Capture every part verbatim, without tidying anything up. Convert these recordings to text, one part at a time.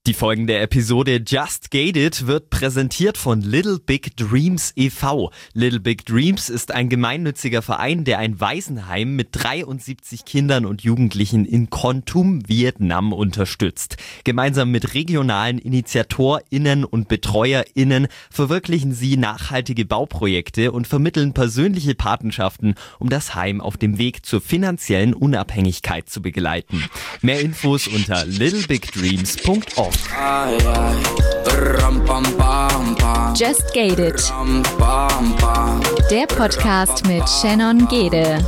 Die folgende Episode Just Gated wird präsentiert von Little Big Dreams e V Little Big Dreams ist ein gemeinnütziger Verein, der ein Waisenheim mit dreiundsiebzig Kindern und Jugendlichen in Kon Tum, Vietnam unterstützt. Gemeinsam mit regionalen InitiatorInnen und BetreuerInnen verwirklichen sie nachhaltige Bauprojekte und vermitteln persönliche Patenschaften, um das Heim auf dem Weg zur finanziellen Unabhängigkeit zu begleiten. Mehr Infos unter littlebigdreams punkt org. Just Gated. Der Podcast mit Shannon Gede.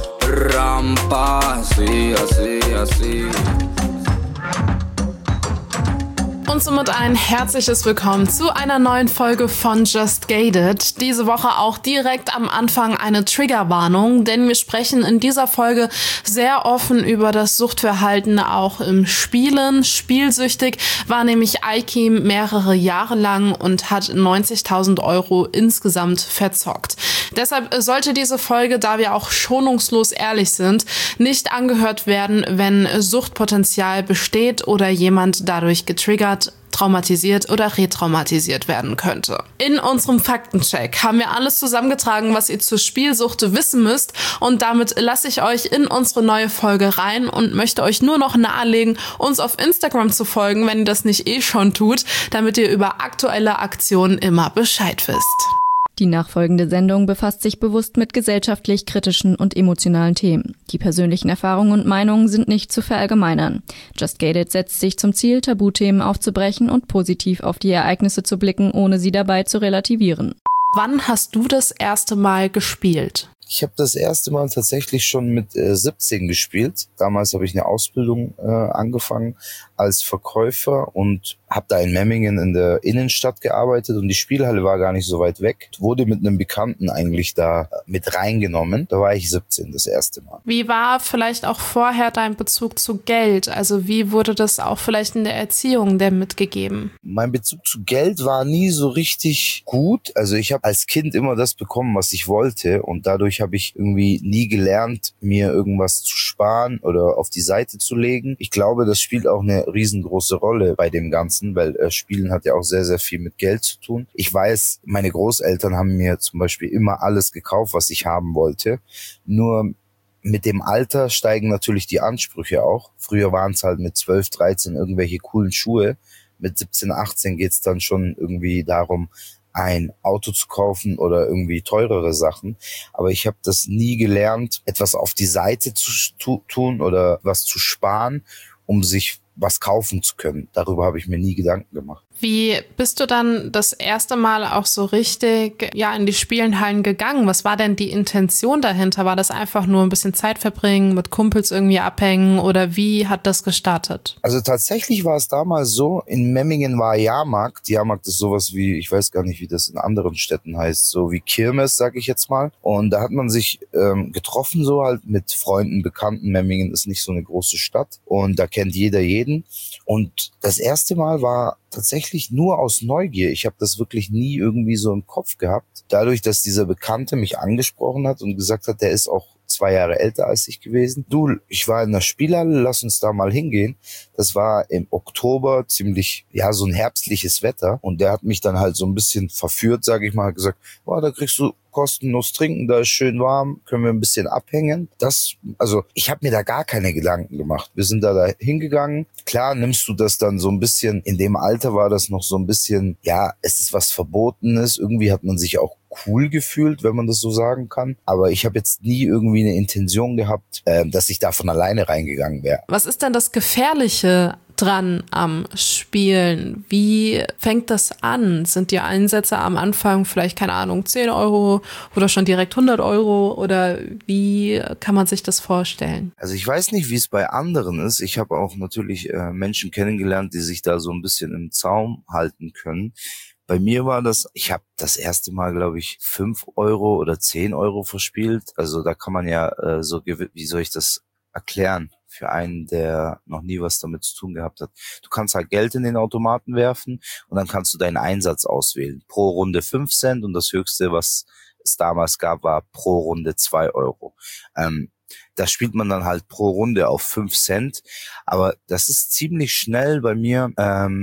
Und somit ein herzliches Willkommen zu einer neuen Folge von Just Gated. Diese Woche auch direkt am Anfang eine Triggerwarnung, denn wir sprechen in dieser Folge sehr offen über das Suchtverhalten auch im Spielen. Spielsüchtig war nämlich Aikim mehrere Jahre lang und hat neunzigtausend Euro insgesamt verzockt. Deshalb sollte diese Folge, da wir auch schonungslos ehrlich sind, nicht angehört werden, wenn Suchtpotenzial besteht oder jemand dadurch getriggert, traumatisiert oder retraumatisiert werden könnte. In unserem Faktencheck haben wir alles zusammengetragen, was ihr zur Spielsucht wissen müsst, und damit lasse ich euch in unsere neue Folge rein und möchte euch nur noch nahelegen, uns auf Instagram zu folgen, wenn ihr das nicht eh schon tut, damit ihr über aktuelle Aktionen immer Bescheid wisst. Die nachfolgende Sendung befasst sich bewusst mit gesellschaftlich kritischen und emotionalen Themen. Die persönlichen Erfahrungen und Meinungen sind nicht zu verallgemeinern. Just Gated setzt sich zum Ziel, Tabuthemen aufzubrechen und positiv auf die Ereignisse zu blicken, ohne sie dabei zu relativieren. Wann hast du das erste Mal gespielt? Ich habe das erste Mal tatsächlich schon mit äh, siebzehn gespielt. Damals habe ich eine Ausbildung äh, angefangen als Verkäufer und habe da in Memmingen in der Innenstadt gearbeitet, und die Spielhalle war gar nicht so weit weg. Wurde mit einem Bekannten eigentlich da mit reingenommen. Da war ich siebzehn das erste Mal. Wie war vielleicht auch vorher dein Bezug zu Geld? Also wie wurde das auch vielleicht in der Erziehung der mitgegeben? Mein Bezug zu Geld war nie so richtig gut. Also ich habe als Kind immer das bekommen, was ich wollte, und dadurch habe ich irgendwie nie gelernt, mir irgendwas zu sparen oder auf die Seite zu legen. Ich glaube, das spielt auch eine riesengroße Rolle bei dem Ganzen, weil äh, Spielen hat ja auch sehr, sehr viel mit Geld zu tun. Ich weiß, meine Großeltern haben mir zum Beispiel immer alles gekauft, was ich haben wollte. Nur mit dem Alter steigen natürlich die Ansprüche auch. Früher waren es halt mit zwölf, dreizehn irgendwelche coolen Schuhe. Mit siebzehn, achtzehn geht's dann schon irgendwie darum, ein Auto zu kaufen oder irgendwie teurere Sachen. Aber ich habe das nie gelernt, etwas auf die Seite zu tun oder was zu sparen, um sich was kaufen zu können. Darüber habe ich mir nie Gedanken gemacht. Wie bist du dann das erste Mal auch so richtig ja in die Spielenhallen gegangen? Was war denn die Intention dahinter? War das einfach nur ein bisschen Zeit verbringen, mit Kumpels irgendwie abhängen, oder wie hat das gestartet? Also tatsächlich war es damals so, in Memmingen war Jahrmarkt. Jahrmarkt ist sowas wie, ich weiß gar nicht, wie das in anderen Städten heißt, so wie Kirmes, sag ich jetzt mal. Und da hat man sich ähm, getroffen, so halt mit Freunden, Bekannten. Memmingen ist nicht so eine große Stadt und da kennt jeder jeden. Und das erste Mal war tatsächlich nur aus Neugier. Ich habe das wirklich nie irgendwie so im Kopf gehabt. Dadurch, dass dieser Bekannte mich angesprochen hat und gesagt hat, der ist auch zwei Jahre älter als ich gewesen. Du, ich war in der Spielhalle, lass uns da mal hingehen. Das war im Oktober, ziemlich, ja, so ein herbstliches Wetter. Und der hat mich dann halt so ein bisschen verführt, sage ich mal, hat gesagt, oh, da kriegst du kostenlos trinken, da ist schön warm, können wir ein bisschen abhängen. Das, also ich habe mir da gar keine Gedanken gemacht. Wir sind da, da hingegangen. Klar nimmst du das dann so ein bisschen, in dem Alter war das noch so ein bisschen, ja, es ist was Verbotenes. Irgendwie hat man sich auch cool gefühlt, wenn man das so sagen kann. Aber ich habe jetzt nie irgendwie eine Intention gehabt, äh, dass ich da von alleine reingegangen wäre. Was ist denn das Gefährliche dran am Spielen? Wie fängt das an? Sind die Einsätze am Anfang vielleicht, keine Ahnung, zehn Euro oder schon direkt hundert Euro? Oder wie kann man sich das vorstellen? Also ich weiß nicht, wie es bei anderen ist. Ich habe auch natürlich äh, Menschen kennengelernt, die sich da so ein bisschen im Zaum halten können. Bei mir war das, ich habe das erste Mal, glaube ich, fünf Euro oder zehn Euro verspielt. Also da kann man ja äh, so, wie soll ich das erklären für einen, der noch nie was damit zu tun gehabt hat. Du kannst halt Geld in den Automaten werfen und dann kannst du deinen Einsatz auswählen. Pro Runde fünf Cent und das Höchste, was es damals gab, war pro Runde zwei Euro. Ähm, da spielt man dann halt pro Runde auf fünf Cent. Aber das ist ziemlich schnell bei mir ähm,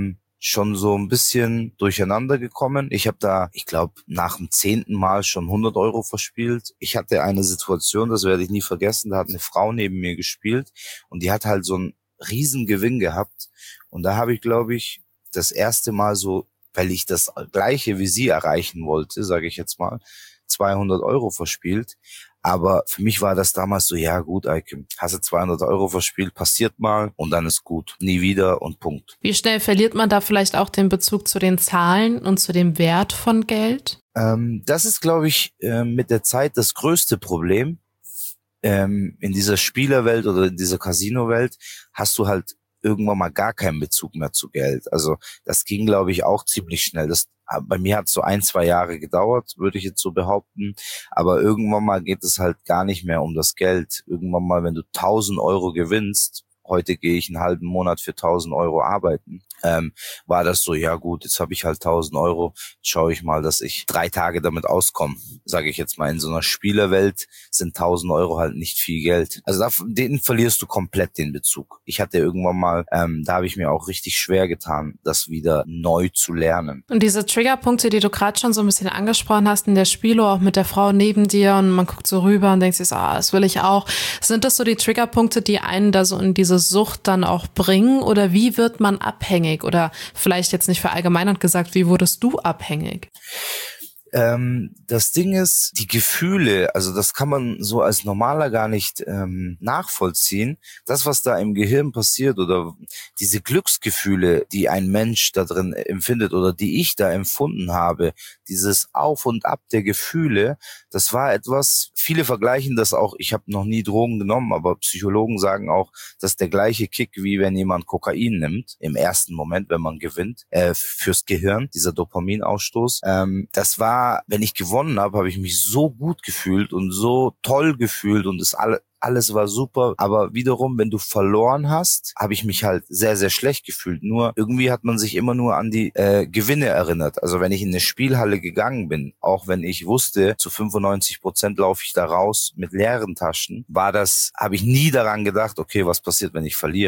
schon so ein bisschen durcheinander gekommen. Ich habe da, ich glaube, nach dem zehnten Mal schon hundert Euro verspielt. Ich hatte eine Situation, das werde ich nie vergessen, da hat eine Frau neben mir gespielt und die hat halt so einen riesen Gewinn gehabt. Und da habe ich, glaube ich, das erste Mal so, weil ich das Gleiche wie sie erreichen wollte, sage ich jetzt mal, zweihundert Euro verspielt. Aber für mich war das damals so, ja gut, Eike, hast du zweihundert Euro verspielt, passiert mal und dann ist gut. Nie wieder und Punkt. Wie schnell verliert man da vielleicht auch den Bezug zu den Zahlen und zu dem Wert von Geld? Ähm, das ist, glaube ich, äh, mit der Zeit das größte Problem. Ähm, in dieser Spielerwelt oder in dieser Casino-Welt hast du halt irgendwann mal gar keinen Bezug mehr zu Geld. Also das ging, glaube ich, auch ziemlich schnell. Das, bei mir hat es so ein, zwei Jahre gedauert, würde ich jetzt so behaupten. Aber irgendwann mal geht es halt gar nicht mehr um das Geld. Irgendwann mal, wenn du tausend Euro gewinnst, heute gehe ich einen halben Monat für tausend Euro arbeiten, ähm, war das so, ja gut, jetzt habe ich halt tausend Euro, schaue ich mal, dass ich drei Tage damit auskomme. Sage ich jetzt mal, in so einer Spielerwelt sind tausend Euro halt nicht viel Geld. Also da, den verlierst du komplett den Bezug. Ich hatte irgendwann mal, ähm, da habe ich mir auch richtig schwer getan, das wieder neu zu lernen. Und diese Triggerpunkte, die du gerade schon so ein bisschen angesprochen hast in der Spielo, auch mit der Frau neben dir und man guckt so rüber und denkt sich so, ah, das will ich auch. Sind das so die Triggerpunkte, die einen da so in diese Sucht dann auch bringen, oder wie wird man abhängig? Oder vielleicht jetzt nicht verallgemeinert gesagt, wie wurdest du abhängig? Ähm, das Ding ist, die Gefühle, also das kann man so als Normaler gar nicht ähm, nachvollziehen. Das, was da im Gehirn passiert oder diese Glücksgefühle, die ein Mensch da drin empfindet oder die ich da empfunden habe, dieses Auf und Ab der Gefühle, das war etwas, viele vergleichen das auch, ich habe noch nie Drogen genommen, aber Psychologen sagen auch, das ist der gleiche Kick, wie wenn jemand Kokain nimmt, im ersten Moment, wenn man gewinnt, äh, fürs Gehirn, dieser Dopaminausstoß. Ähm, das war, wenn ich gewonnen habe, habe ich mich so gut gefühlt und so toll gefühlt und es alle, alles war super. Aber wiederum, wenn du verloren hast, habe ich mich halt sehr, sehr schlecht gefühlt. Nur irgendwie hat man sich immer nur an die äh, Gewinne erinnert. Also wenn ich in eine Spielhalle gegangen bin, auch wenn ich wusste, zu fünfundneunzig Prozent laufe ich da raus mit leeren Taschen, war das, habe ich nie daran gedacht, okay, was passiert, wenn ich verliere.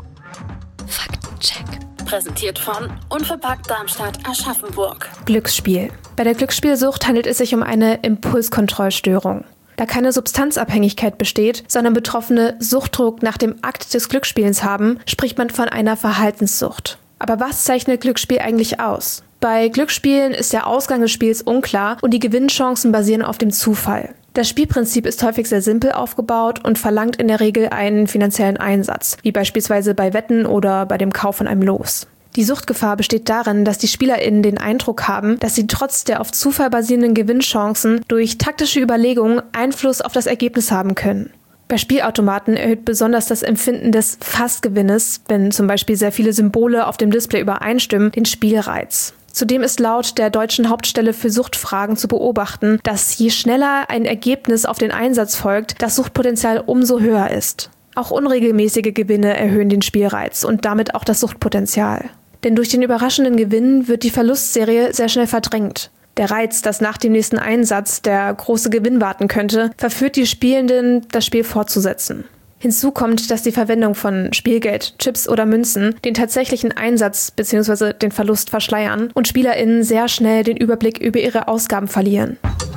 Faktencheck. Präsentiert von Unverpackt Darmstadt Aschaffenburg. Glücksspiel. Bei der Glücksspielsucht handelt es sich um eine Impulskontrollstörung. Da keine Substanzabhängigkeit besteht, sondern Betroffene Suchtdruck nach dem Akt des Glücksspielens haben, spricht man von einer Verhaltenssucht. Aber was zeichnet Glücksspiel eigentlich aus? Bei Glücksspielen ist der Ausgang des Spiels unklar und die Gewinnchancen basieren auf dem Zufall. Das Spielprinzip ist häufig sehr simpel aufgebaut und verlangt in der Regel einen finanziellen Einsatz, wie beispielsweise bei Wetten oder bei dem Kauf von einem Los. Die Suchtgefahr besteht darin, dass die SpielerInnen den Eindruck haben, dass sie trotz der auf Zufall basierenden Gewinnchancen durch taktische Überlegungen Einfluss auf das Ergebnis haben können. Bei Spielautomaten erhöht besonders das Empfinden des Fastgewinnes, wenn zum Beispiel sehr viele Symbole auf dem Display übereinstimmen, den Spielreiz. Zudem ist laut der Deutschen Hauptstelle für Suchtfragen zu beobachten, dass je schneller ein Ergebnis auf den Einsatz folgt, das Suchtpotenzial umso höher ist. Auch unregelmäßige Gewinne erhöhen den Spielreiz und damit auch das Suchtpotenzial. Denn durch den überraschenden Gewinn wird die Verlustserie sehr schnell verdrängt. Der Reiz, dass nach dem nächsten Einsatz der große Gewinn warten könnte, verführt die Spielenden, das Spiel fortzusetzen. Hinzu kommt, dass die Verwendung von Spielgeld, Chips oder Münzen den tatsächlichen Einsatz bzw. den Verlust verschleiern und SpielerInnen sehr schnell den Überblick über ihre Ausgaben verlieren.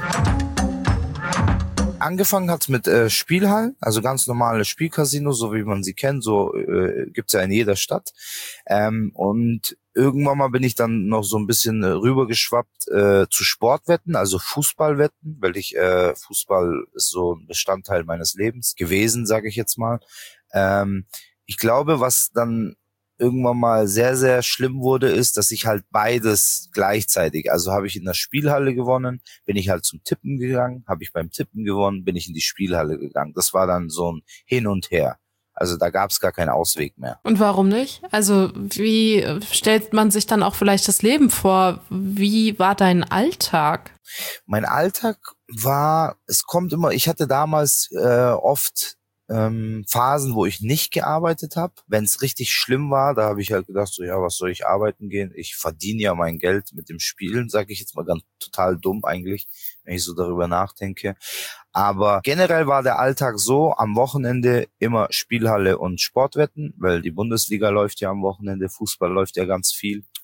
Angefangen hat's mit äh, Spielhallen, also ganz normale Spielcasinos, so wie man sie kennt, so äh, gibt's ja in jeder Stadt. Ähm, und irgendwann mal bin ich dann noch so ein bisschen äh, rübergeschwappt äh, zu Sportwetten, also Fußballwetten, weil ich äh, Fußball ist so ein Bestandteil meines Lebens gewesen, sage ich jetzt mal. Ähm, ich glaube, was dann irgendwann mal sehr, sehr schlimm wurde, ist, dass ich halt beides gleichzeitig, also habe ich in der Spielhalle gewonnen, bin ich halt zum Tippen gegangen, habe ich beim Tippen gewonnen, bin ich in die Spielhalle gegangen. Das war dann so ein Hin und Her. Also da gab es gar keinen Ausweg mehr. Und warum nicht? Also wie stellt man sich dann auch vielleicht das Leben vor? Wie war dein Alltag? Mein Alltag war, es kommt immer, ich hatte damals äh, oft ähm, Phasen, wo ich nicht gearbeitet habe. Wenn es richtig schlimm war, da habe ich halt gedacht, so ja, was soll ich arbeiten gehen? Ich verdiene ja mein Geld mit dem Spielen, sage ich jetzt mal ganz total dumm eigentlich, wenn ich so darüber nachdenke. Aber generell war der Alltag so, am Wochenende immer Spielhalle und Sportwetten, weil die Bundesliga läuft ja am Wochenende, Fußball läuft ja ganz viel.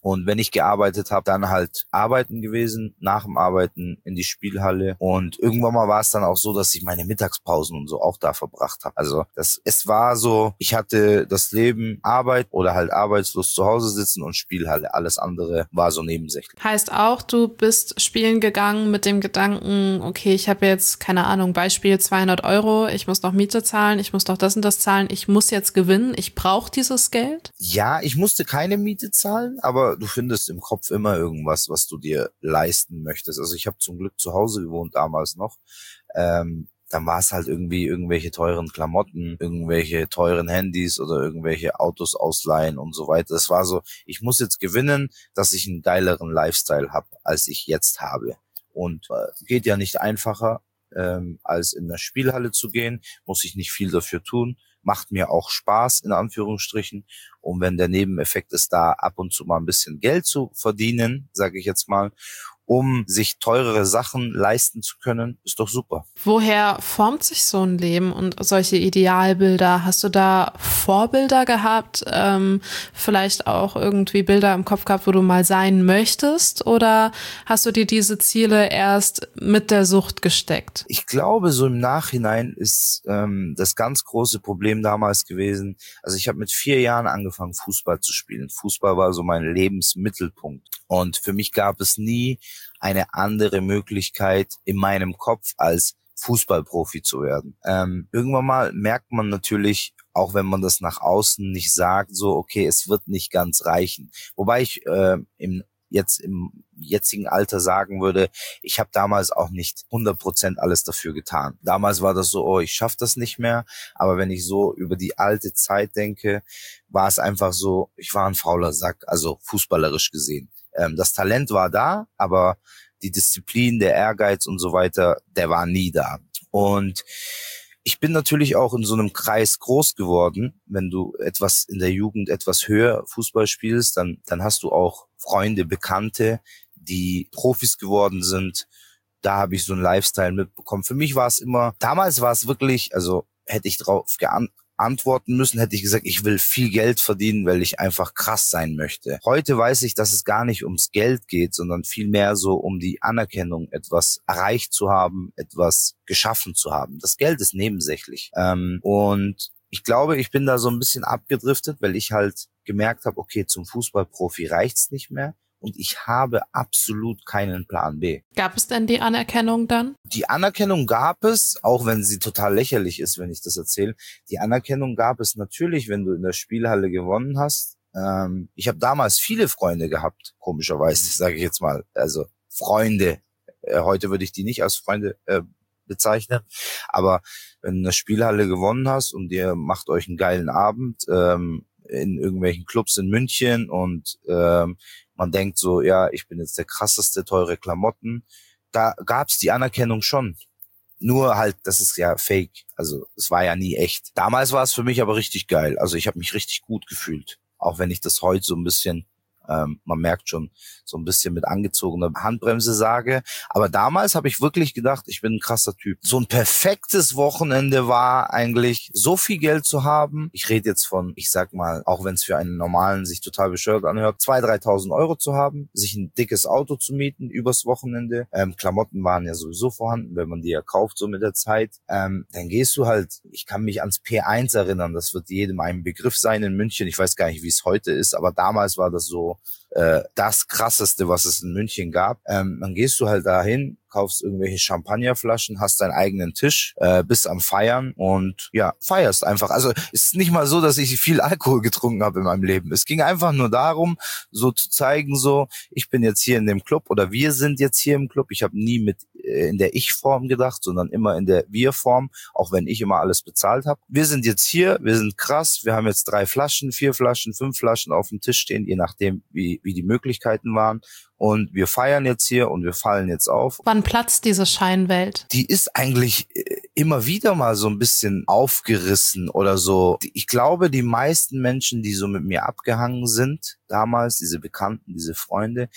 Und wenn ich gearbeitet habe, dann halt arbeiten gewesen, nach dem Arbeiten in die Spielhalle. Und irgendwann mal war es dann auch so, dass ich meine Mittagspausen und so auch da verbracht habe. Also das, es war so, ich hatte das Leben Arbeit oder halt arbeitslos zu Hause sitzen und Spielhalle. Alles andere war so nebensächlich. Heißt auch, du bist spielen gegangen mit dem Gedanken, okay, ich habe jetzt, keine Ahnung, Beispiel zweihundert Euro, ich muss noch Miete zahlen, ich muss noch das und das zahlen, ich muss jetzt gewinnen, ich brauche dieses Geld? Ja, ich musste keine Miete zahlen, aber du findest im Kopf immer irgendwas, was du dir leisten möchtest. Also ich habe zum Glück zu Hause gewohnt damals noch. Ähm, dann war es halt irgendwie irgendwelche teuren Klamotten, irgendwelche teuren Handys oder irgendwelche Autos ausleihen und so weiter. Es war so, ich muss jetzt gewinnen, dass ich einen geileren Lifestyle habe, als ich jetzt habe. Und äh, geht ja nicht einfacher, ähm, als in der Spielhalle zu gehen, muss ich nicht viel dafür tun. Macht mir auch Spaß, in Anführungsstrichen. Und wenn der Nebeneffekt ist, da ab und zu mal ein bisschen Geld zu verdienen, sage ich jetzt mal, um sich teurere Sachen leisten zu können, ist doch super. Woher formt sich so ein Leben und solche Idealbilder? Hast du da Vorbilder gehabt? Ähm, vielleicht auch irgendwie Bilder im Kopf gehabt, wo du mal sein möchtest? Oder hast du dir diese Ziele erst mit der Sucht gesteckt? Ich glaube, so im Nachhinein ist ähm, das ganz große Problem damals gewesen. Also ich habe mit vier Jahren angefangen, Fußball zu spielen. Fußball war so mein Lebensmittelpunkt. Und für mich gab es nie eine andere Möglichkeit in meinem Kopf, als Fußballprofi zu werden. Ähm, irgendwann mal merkt man natürlich, auch wenn man das nach außen nicht sagt, so, okay, es wird nicht ganz reichen. Wobei ich äh, im jetzt im jetzigen Alter sagen würde, ich habe damals auch nicht hundert Prozent alles dafür getan. Damals war das so, oh, ich schaffe das nicht mehr. Aber wenn ich so über die alte Zeit denke, war es einfach so, ich war ein fauler Sack, also fußballerisch gesehen. Ähm, das Talent war da, aber die Disziplin, der Ehrgeiz und so weiter, der war nie da. Und ich bin natürlich auch in so einem Kreis groß geworden. Wenn du etwas in der Jugend etwas höher Fußball spielst, dann, dann hast du auch Freunde, Bekannte, die Profis geworden sind. Da habe ich so einen Lifestyle mitbekommen. Für mich war es immer, damals war es wirklich, also hätte ich drauf geantwortet, antworten müssen, hätte ich gesagt, ich will viel Geld verdienen, weil ich einfach krass sein möchte. Heute weiß ich, dass es gar nicht ums Geld geht, sondern vielmehr so um die Anerkennung, etwas erreicht zu haben, etwas geschaffen zu haben. Das Geld ist nebensächlich. Ähm, und ich glaube, ich bin da so ein bisschen abgedriftet, weil ich halt gemerkt habe, okay, zum Fußballprofi reicht's nicht mehr. Und ich habe absolut keinen Plan B. Gab es denn die Anerkennung dann? Die Anerkennung gab es, auch wenn sie total lächerlich ist, wenn ich das erzähle. Die Anerkennung gab es natürlich, wenn du in der Spielhalle gewonnen hast. Ähm, ich habe damals viele Freunde gehabt, komischerweise, sage ich jetzt mal. Also Freunde. Äh, heute würde ich die nicht als Freunde äh, bezeichnen. Aber wenn du in der Spielhalle gewonnen hast und ihr macht euch einen geilen Abend ähm, in irgendwelchen Clubs in München und ähm, man denkt so, ja, ich bin jetzt der krasseste, teure Klamotten. Da gab's die Anerkennung schon. Nur halt, das ist ja fake. Also es war ja nie echt. Damals war es für mich aber richtig geil. Also ich habe mich richtig gut gefühlt. Auch wenn ich das heute so ein bisschen, ähm, man merkt schon, so ein bisschen mit angezogener Handbremse sage. Aber damals habe ich wirklich gedacht, ich bin ein krasser Typ. So ein perfektes Wochenende war eigentlich, so viel Geld zu haben. Ich rede jetzt von, ich sag mal, auch wenn es für einen Normalen sich total bescheuert anhört, zweitausend, dreitausend Euro zu haben, sich ein dickes Auto zu mieten übers Wochenende. Ähm, Klamotten waren ja sowieso vorhanden, wenn man die ja kauft, so mit der Zeit. Ähm, dann gehst du halt, ich kann mich ans P eins erinnern, das wird jedem ein Begriff sein in München. Ich weiß gar nicht, wie es heute ist, aber damals war das so, äh, das krasseste, was es in München gab. Ähm, dann gehst du halt dahin, kaufst irgendwelche Champagnerflaschen, hast deinen eigenen Tisch, äh, bist am Feiern und ja, feierst einfach. Also es ist nicht mal so, dass ich viel Alkohol getrunken habe in meinem Leben. Es ging einfach nur darum, so zu zeigen, so, ich bin jetzt hier in dem Club oder wir sind jetzt hier im Club. Ich habe nie mit äh, in der Ich-Form gedacht, sondern immer in der Wir-Form, auch wenn ich immer alles bezahlt habe. Wir sind jetzt hier, wir sind krass, wir haben jetzt drei Flaschen, vier Flaschen, fünf Flaschen auf dem Tisch stehen, je nachdem, wie, wie die Möglichkeiten waren. Und wir feiern jetzt hier und wir fallen jetzt auf. Wann platzt diese Scheinwelt? Die ist eigentlich immer wieder mal so ein bisschen aufgerissen oder so. Ich glaube, die meisten Menschen, die so mit mir abgehangen sind, damals, diese Bekannten, diese Freunde,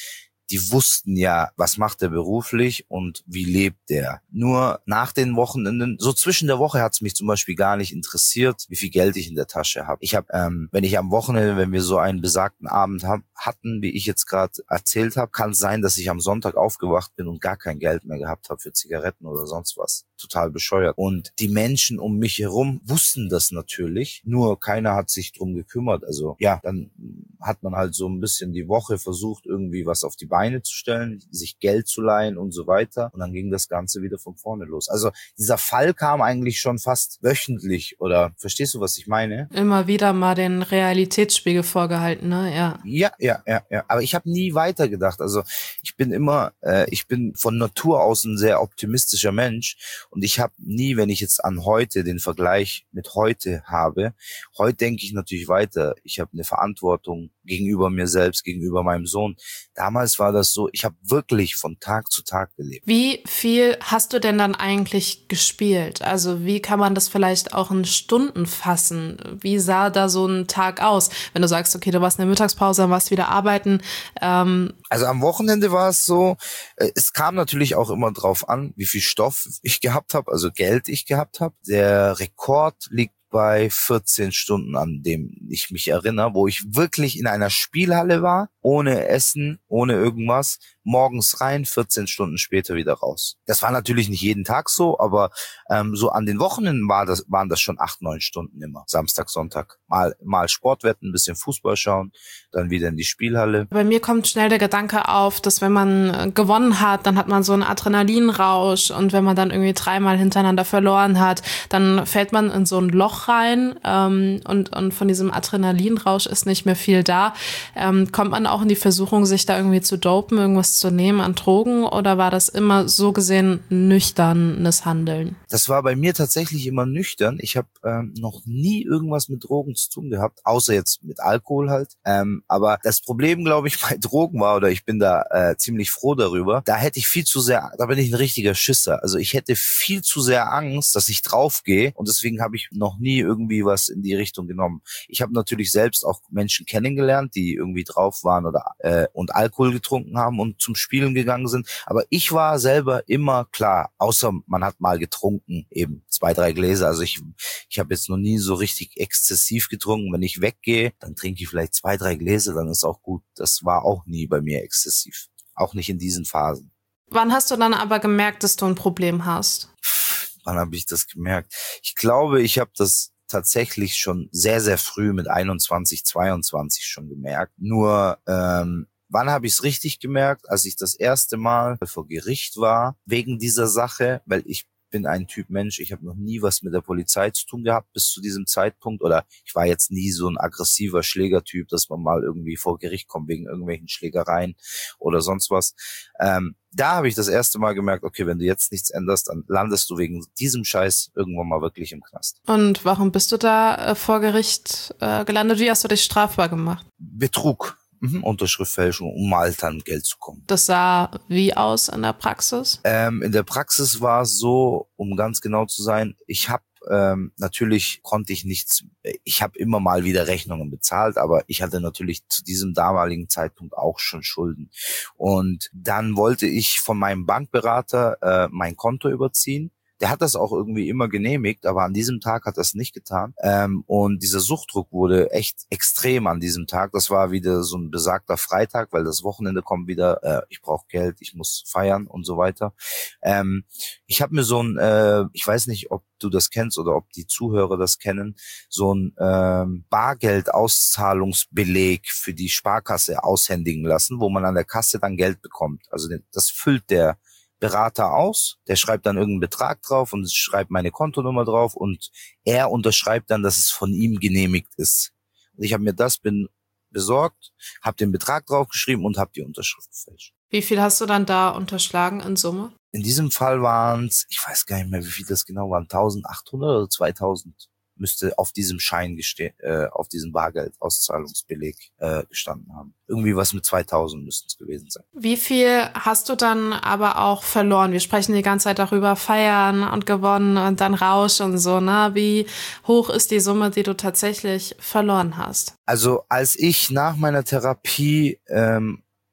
die wussten ja, was macht er beruflich und wie lebt der. Nur nach den Wochenenden, so zwischen der Woche hat's mich zum Beispiel gar nicht interessiert, wie viel Geld ich in der Tasche habe. Ich habe, ähm, wenn ich am Wochenende, wenn wir so einen besagten Abend hab, hatten, wie ich jetzt gerade erzählt habe, kann es sein, dass ich am Sonntag aufgewacht bin und gar kein Geld mehr gehabt habe für Zigaretten oder sonst was. Total bescheuert. Und die Menschen um mich herum wussten das natürlich, nur keiner hat sich drum gekümmert. Also ja, dann hat man halt so ein bisschen die Woche versucht, irgendwie was auf die Beine zu stellen, sich Geld zu leihen und so weiter. Und dann ging das Ganze wieder von vorne los. Also dieser Fall kam eigentlich schon fast wöchentlich. Oder verstehst du, was ich meine? Immer wieder mal den Realitätsspiegel vorgehalten, ne? Ja. Ja, ja, ja, ja. Aber ich habe nie weitergedacht. Also ich bin immer, äh, ich bin von Natur aus ein sehr optimistischer Mensch. Und ich habe nie, wenn ich jetzt an heute den Vergleich mit heute habe, heute denke ich natürlich weiter. Ich habe eine Verantwortung gegenüber mir selbst, gegenüber meinem Sohn. Damals war das so, ich habe wirklich von Tag zu Tag gelebt. Wie viel hast du denn dann eigentlich gespielt? Also wie kann man das vielleicht auch in Stunden fassen? Wie sah da so ein Tag aus? Wenn du sagst, okay, du warst in der Mittagspause, dann warst du wieder arbeiten. Ähm also am Wochenende war es so, es kam natürlich auch immer drauf an, wie viel Stoff ich gehabt habe, also Geld ich gehabt habe. Der Rekord liegt bei vierzehn Stunden, an dem ich mich erinnere, wo ich wirklich in einer Spielhalle war, ohne Essen, ohne irgendwas, morgens rein, vierzehn Stunden später wieder raus. Das war natürlich nicht jeden Tag so, aber ähm, so an den Wochenenden war das, waren das schon acht, neun Stunden immer. Samstag, Sonntag. Mal, mal Sportwetten, ein bisschen Fußball schauen, dann wieder in die Spielhalle. Bei mir kommt schnell der Gedanke auf, dass wenn man gewonnen hat, dann hat man so einen Adrenalinrausch und wenn man dann irgendwie dreimal hintereinander verloren hat, dann fällt man in so ein Loch rein ähm, und, und von diesem Adrenalinrausch ist nicht mehr viel da. Ähm, kommt man auch in die Versuchung, sich da irgendwie zu dopen, irgendwas zu nehmen an Drogen, oder war das immer so gesehen nüchternes Handeln? Das war bei mir tatsächlich immer nüchtern. Ich habe ähm, noch nie irgendwas mit Drogen zu tun gehabt, außer jetzt mit Alkohol halt. Ähm, aber das Problem, glaube ich, bei Drogen war, oder ich bin da äh, ziemlich froh darüber, da hätte ich viel zu sehr, da bin ich ein richtiger Schisser. Also ich hätte viel zu sehr Angst, dass ich draufgehe, und deswegen habe ich noch nie irgendwie was in die Richtung genommen. Ich habe natürlich selbst auch Menschen kennengelernt, die irgendwie drauf waren oder äh, und Alkohol getrunken haben und zum Spielen gegangen sind. Aber ich war selber immer klar, außer man hat mal getrunken, eben zwei, drei Gläser. Also ich ich habe jetzt noch nie so richtig exzessiv getrunken. Wenn ich weggehe, dann trinke ich vielleicht zwei, drei Gläser, dann ist auch gut. Das war auch nie bei mir exzessiv. Auch nicht in diesen Phasen. Wann hast du dann aber gemerkt, dass du ein Problem hast? Wann habe ich das gemerkt? Ich glaube, ich habe das tatsächlich schon sehr, sehr früh mit einundzwanzig, zweiundzwanzig schon gemerkt. Nur ähm, wann habe ich es richtig gemerkt? Als ich das erste Mal vor Gericht war wegen dieser Sache, weil ich bin ein Typ Mensch, ich habe noch nie was mit der Polizei zu tun gehabt bis zu diesem Zeitpunkt, oder ich war jetzt nie so ein aggressiver Schlägertyp, dass man mal irgendwie vor Gericht kommt wegen irgendwelchen Schlägereien oder sonst was. Ähm, da habe ich das erste Mal gemerkt, okay, wenn du jetzt nichts änderst, dann landest du wegen diesem Scheiß irgendwann mal wirklich im Knast. Und warum bist du da äh, vor Gericht äh, gelandet? Wie hast du dich strafbar gemacht? Betrug. Mhm, Unterschriftfälschung, um mal an Geld zu kommen. Das sah wie aus in der Praxis? Ähm, in der Praxis war es so, um ganz genau zu sein, ich habe ähm, natürlich konnte ich nichts, ich habe immer mal wieder Rechnungen bezahlt, aber ich hatte natürlich zu diesem damaligen Zeitpunkt auch schon Schulden. Und dann wollte ich von meinem Bankberater äh, mein Konto überziehen. Der hat das auch irgendwie immer genehmigt, aber an diesem Tag hat er es nicht getan. Ähm, und dieser Suchtdruck wurde echt extrem an diesem Tag. Das war wieder so ein besagter Freitag, weil das Wochenende kommt wieder. Äh, ich brauche Geld, ich muss feiern und so weiter. Ähm, ich habe mir so ein, äh, ich weiß nicht, ob du das kennst oder ob die Zuhörer das kennen, so ein ähm, Bargeldauszahlungsbeleg für die Sparkasse aushändigen lassen, wo man an der Kasse dann Geld bekommt. Also das füllt der Berater aus, der schreibt dann irgendeinen Betrag drauf und schreibt meine Kontonummer drauf und er unterschreibt dann, dass es von ihm genehmigt ist. Und ich habe mir das bin besorgt, habe den Betrag draufgeschrieben und habe die Unterschrift gefälscht. Wie viel hast du dann da unterschlagen in Summe? In diesem Fall waren es, ich weiß gar nicht mehr, wie viel das genau waren, eintausendachthundert oder zweitausend müsste auf diesem Schein gestehen, äh, auf diesem Bargeldauszahlungsbeleg äh, gestanden haben. Irgendwie was mit zweitausend müssten es gewesen sein. Wie viel hast du dann aber auch verloren? Wir sprechen die ganze Zeit darüber, feiern und gewonnen und dann Rausch und so, ne? Wie hoch ist die Summe, die du tatsächlich verloren hast? Also als ich nach meiner Therapie ähm,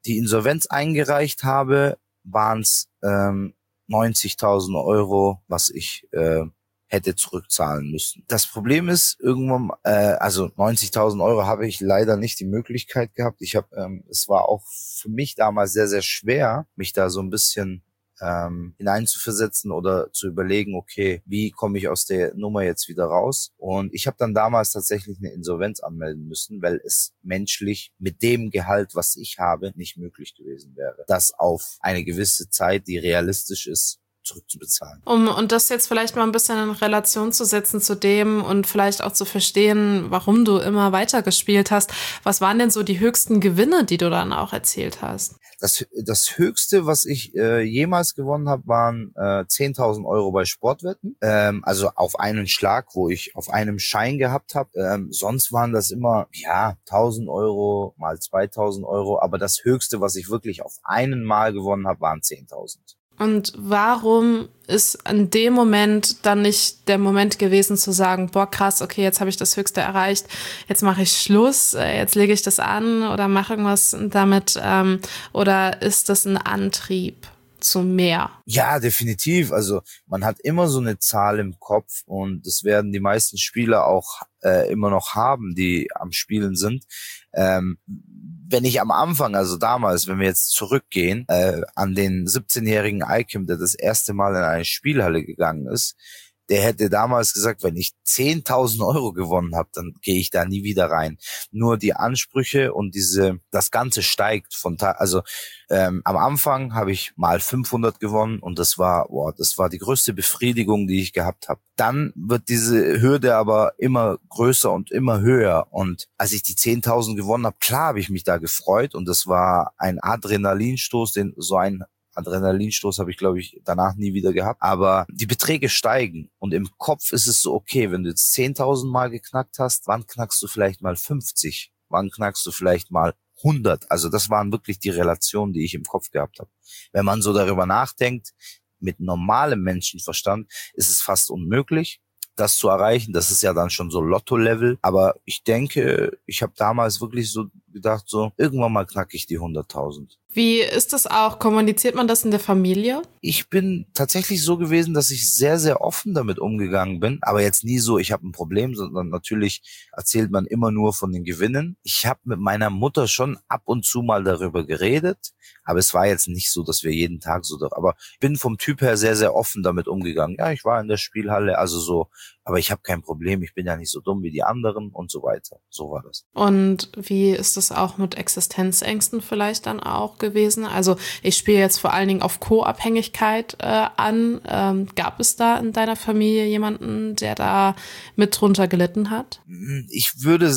die Insolvenz eingereicht habe, waren es ähm, neunzigtausend Euro, was ich äh, hätte zurückzahlen müssen. Das Problem ist, irgendwann, äh, also neunzigtausend Euro habe ich leider nicht die Möglichkeit gehabt. Ich habe, ähm, es war auch für mich damals sehr, sehr schwer, mich da so ein bisschen ähm, hineinzuversetzen oder zu überlegen, okay, wie komme ich aus der Nummer jetzt wieder raus? Und ich habe dann damals tatsächlich eine Insolvenz anmelden müssen, weil es menschlich mit dem Gehalt, was ich habe, nicht möglich gewesen wäre, das auf eine gewisse Zeit, die realistisch ist, zurückzubezahlen. Um und das jetzt vielleicht mal ein bisschen in Relation zu setzen zu dem und vielleicht auch zu verstehen, warum du immer weitergespielt hast. Was waren denn so die höchsten Gewinne, die du dann auch erzielt hast? Das, das Höchste, was ich äh, jemals gewonnen habe, waren äh, zehntausend Euro bei Sportwetten. Ähm, also auf einen Schlag, wo ich auf einem Schein gehabt habe. Ähm, sonst waren das immer, ja, tausend Euro mal zweitausend Euro. Aber das Höchste, was ich wirklich auf einen Mal gewonnen habe, waren zehntausend. Und warum ist in dem Moment dann nicht der Moment gewesen zu sagen, boah krass, okay, jetzt habe ich das Höchste erreicht, jetzt mache ich Schluss, jetzt lege ich das an oder mache irgendwas damit, ähm, oder ist das ein Antrieb zu mehr? Ja, definitiv. Also man hat immer so eine Zahl im Kopf und das werden die meisten Spieler auch äh, immer noch haben, die am Spielen sind. Ähm, wenn ich am Anfang, also damals, wenn wir jetzt zurückgehen, äh, an den siebzehnjährigen Aikim, der das erste Mal in eine Spielhalle gegangen ist, der hätte damals gesagt, wenn ich zehntausend Euro gewonnen habe, dann gehe ich da nie wieder rein. Nur die Ansprüche und diese, das Ganze steigt von Tag, also ähm, am Anfang habe ich mal fünfhundert gewonnen und das war, boah, das war die größte Befriedigung, die ich gehabt habe. Dann wird diese Hürde aber immer größer und immer höher und als ich die zehntausend gewonnen habe, klar habe ich mich da gefreut und das war ein Adrenalinstoß, den so ein Adrenalinstoß habe ich, glaube ich, danach nie wieder gehabt. Aber die Beträge steigen und im Kopf ist es so, okay, wenn du jetzt zehntausend Mal geknackt hast, wann knackst du vielleicht mal fünfzig? Wann knackst du vielleicht mal hundert? Also das waren wirklich die Relationen, die ich im Kopf gehabt habe. Wenn man so darüber nachdenkt, mit normalem Menschenverstand ist es fast unmöglich, das zu erreichen. Das ist ja dann schon so Lotto-Level. Aber ich denke, ich habe damals wirklich so gedacht, so irgendwann mal knacke ich die hunderttausend. Wie ist das auch? Kommuniziert man das in der Familie? Ich bin tatsächlich so gewesen, dass ich sehr, sehr offen damit umgegangen bin. Aber jetzt nie so, ich habe ein Problem, sondern natürlich erzählt man immer nur von den Gewinnen. Ich habe mit meiner Mutter schon ab und zu mal darüber geredet. Aber es war jetzt nicht so, dass wir jeden Tag so, aber ich bin vom Typ her sehr, sehr offen damit umgegangen. Ja, ich war in der Spielhalle, also so, aber ich habe kein Problem, ich bin ja nicht so dumm wie die anderen und so weiter. So war das. Und wie ist das auch mit Existenzängsten vielleicht dann auch gewesen? Also ich spiele jetzt vor allen Dingen auf Co-Abhängigkeit äh, an. Ähm, gab es da in deiner Familie jemanden, der da mit drunter gelitten hat? Ich würde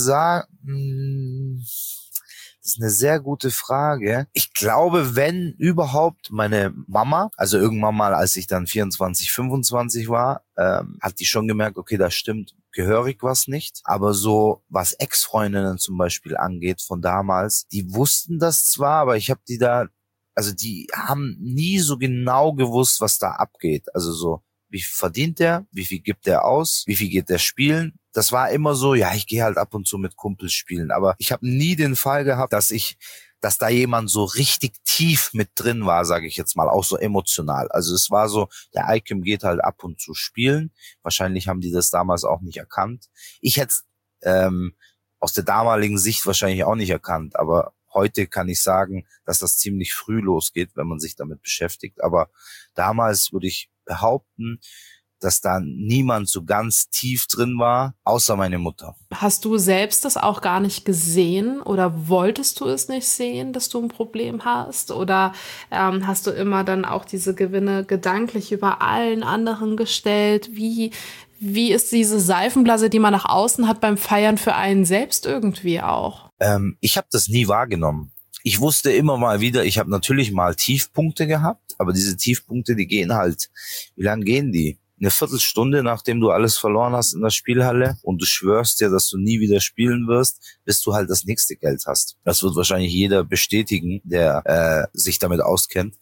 sagen, das ist eine sehr gute Frage. Ich glaube, wenn überhaupt meine Mama, also irgendwann mal, als ich dann vierundzwanzig, fünfundzwanzig war, ähm, hat die schon gemerkt, okay, da stimmt gehörig was nicht. Aber so, was Ex-Freundinnen zum Beispiel angeht von damals, die wussten das zwar, aber ich habe die da, also die haben nie so genau gewusst, was da abgeht. Also so, wie viel verdient der, wie viel gibt der aus, wie viel geht der spielen. Das war immer so, ja, ich gehe halt ab und zu mit Kumpels spielen. Aber ich habe nie den Fall gehabt, dass ich, dass da jemand so richtig tief mit drin war, sage ich jetzt mal, auch so emotional. Also es war so, der Aikim geht halt ab und zu spielen. Wahrscheinlich haben die das damals auch nicht erkannt. Ich hätte es ähm, aus der damaligen Sicht wahrscheinlich auch nicht erkannt. Aber heute kann ich sagen, dass das ziemlich früh losgeht, wenn man sich damit beschäftigt. Aber damals würde ich behaupten, dass da niemand so ganz tief drin war, außer meine Mutter. Hast du selbst das auch gar nicht gesehen oder wolltest du es nicht sehen, dass du ein Problem hast? Oder ähm, hast du immer dann auch diese Gewinne gedanklich über allen anderen gestellt? Wie, wie ist diese Seifenblase, die man nach außen hat beim Feiern für einen selbst irgendwie auch? Ähm, ich habe das nie wahrgenommen. Ich wusste immer mal wieder, ich habe natürlich mal Tiefpunkte gehabt, aber diese Tiefpunkte, die gehen halt, wie lange gehen die? Eine Viertelstunde, nachdem du alles verloren hast in der Spielhalle und du schwörst dir, dass du nie wieder spielen wirst, bis du halt das nächste Geld hast. Das wird wahrscheinlich jeder bestätigen, der äh, sich damit auskennt.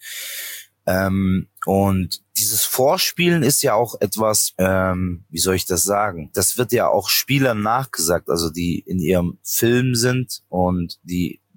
Ähm, und dieses Vorspielen ist ja auch etwas, ähm, wie soll ich das sagen? Das wird ja auch Spielern nachgesagt, also die in ihrem Film sind und die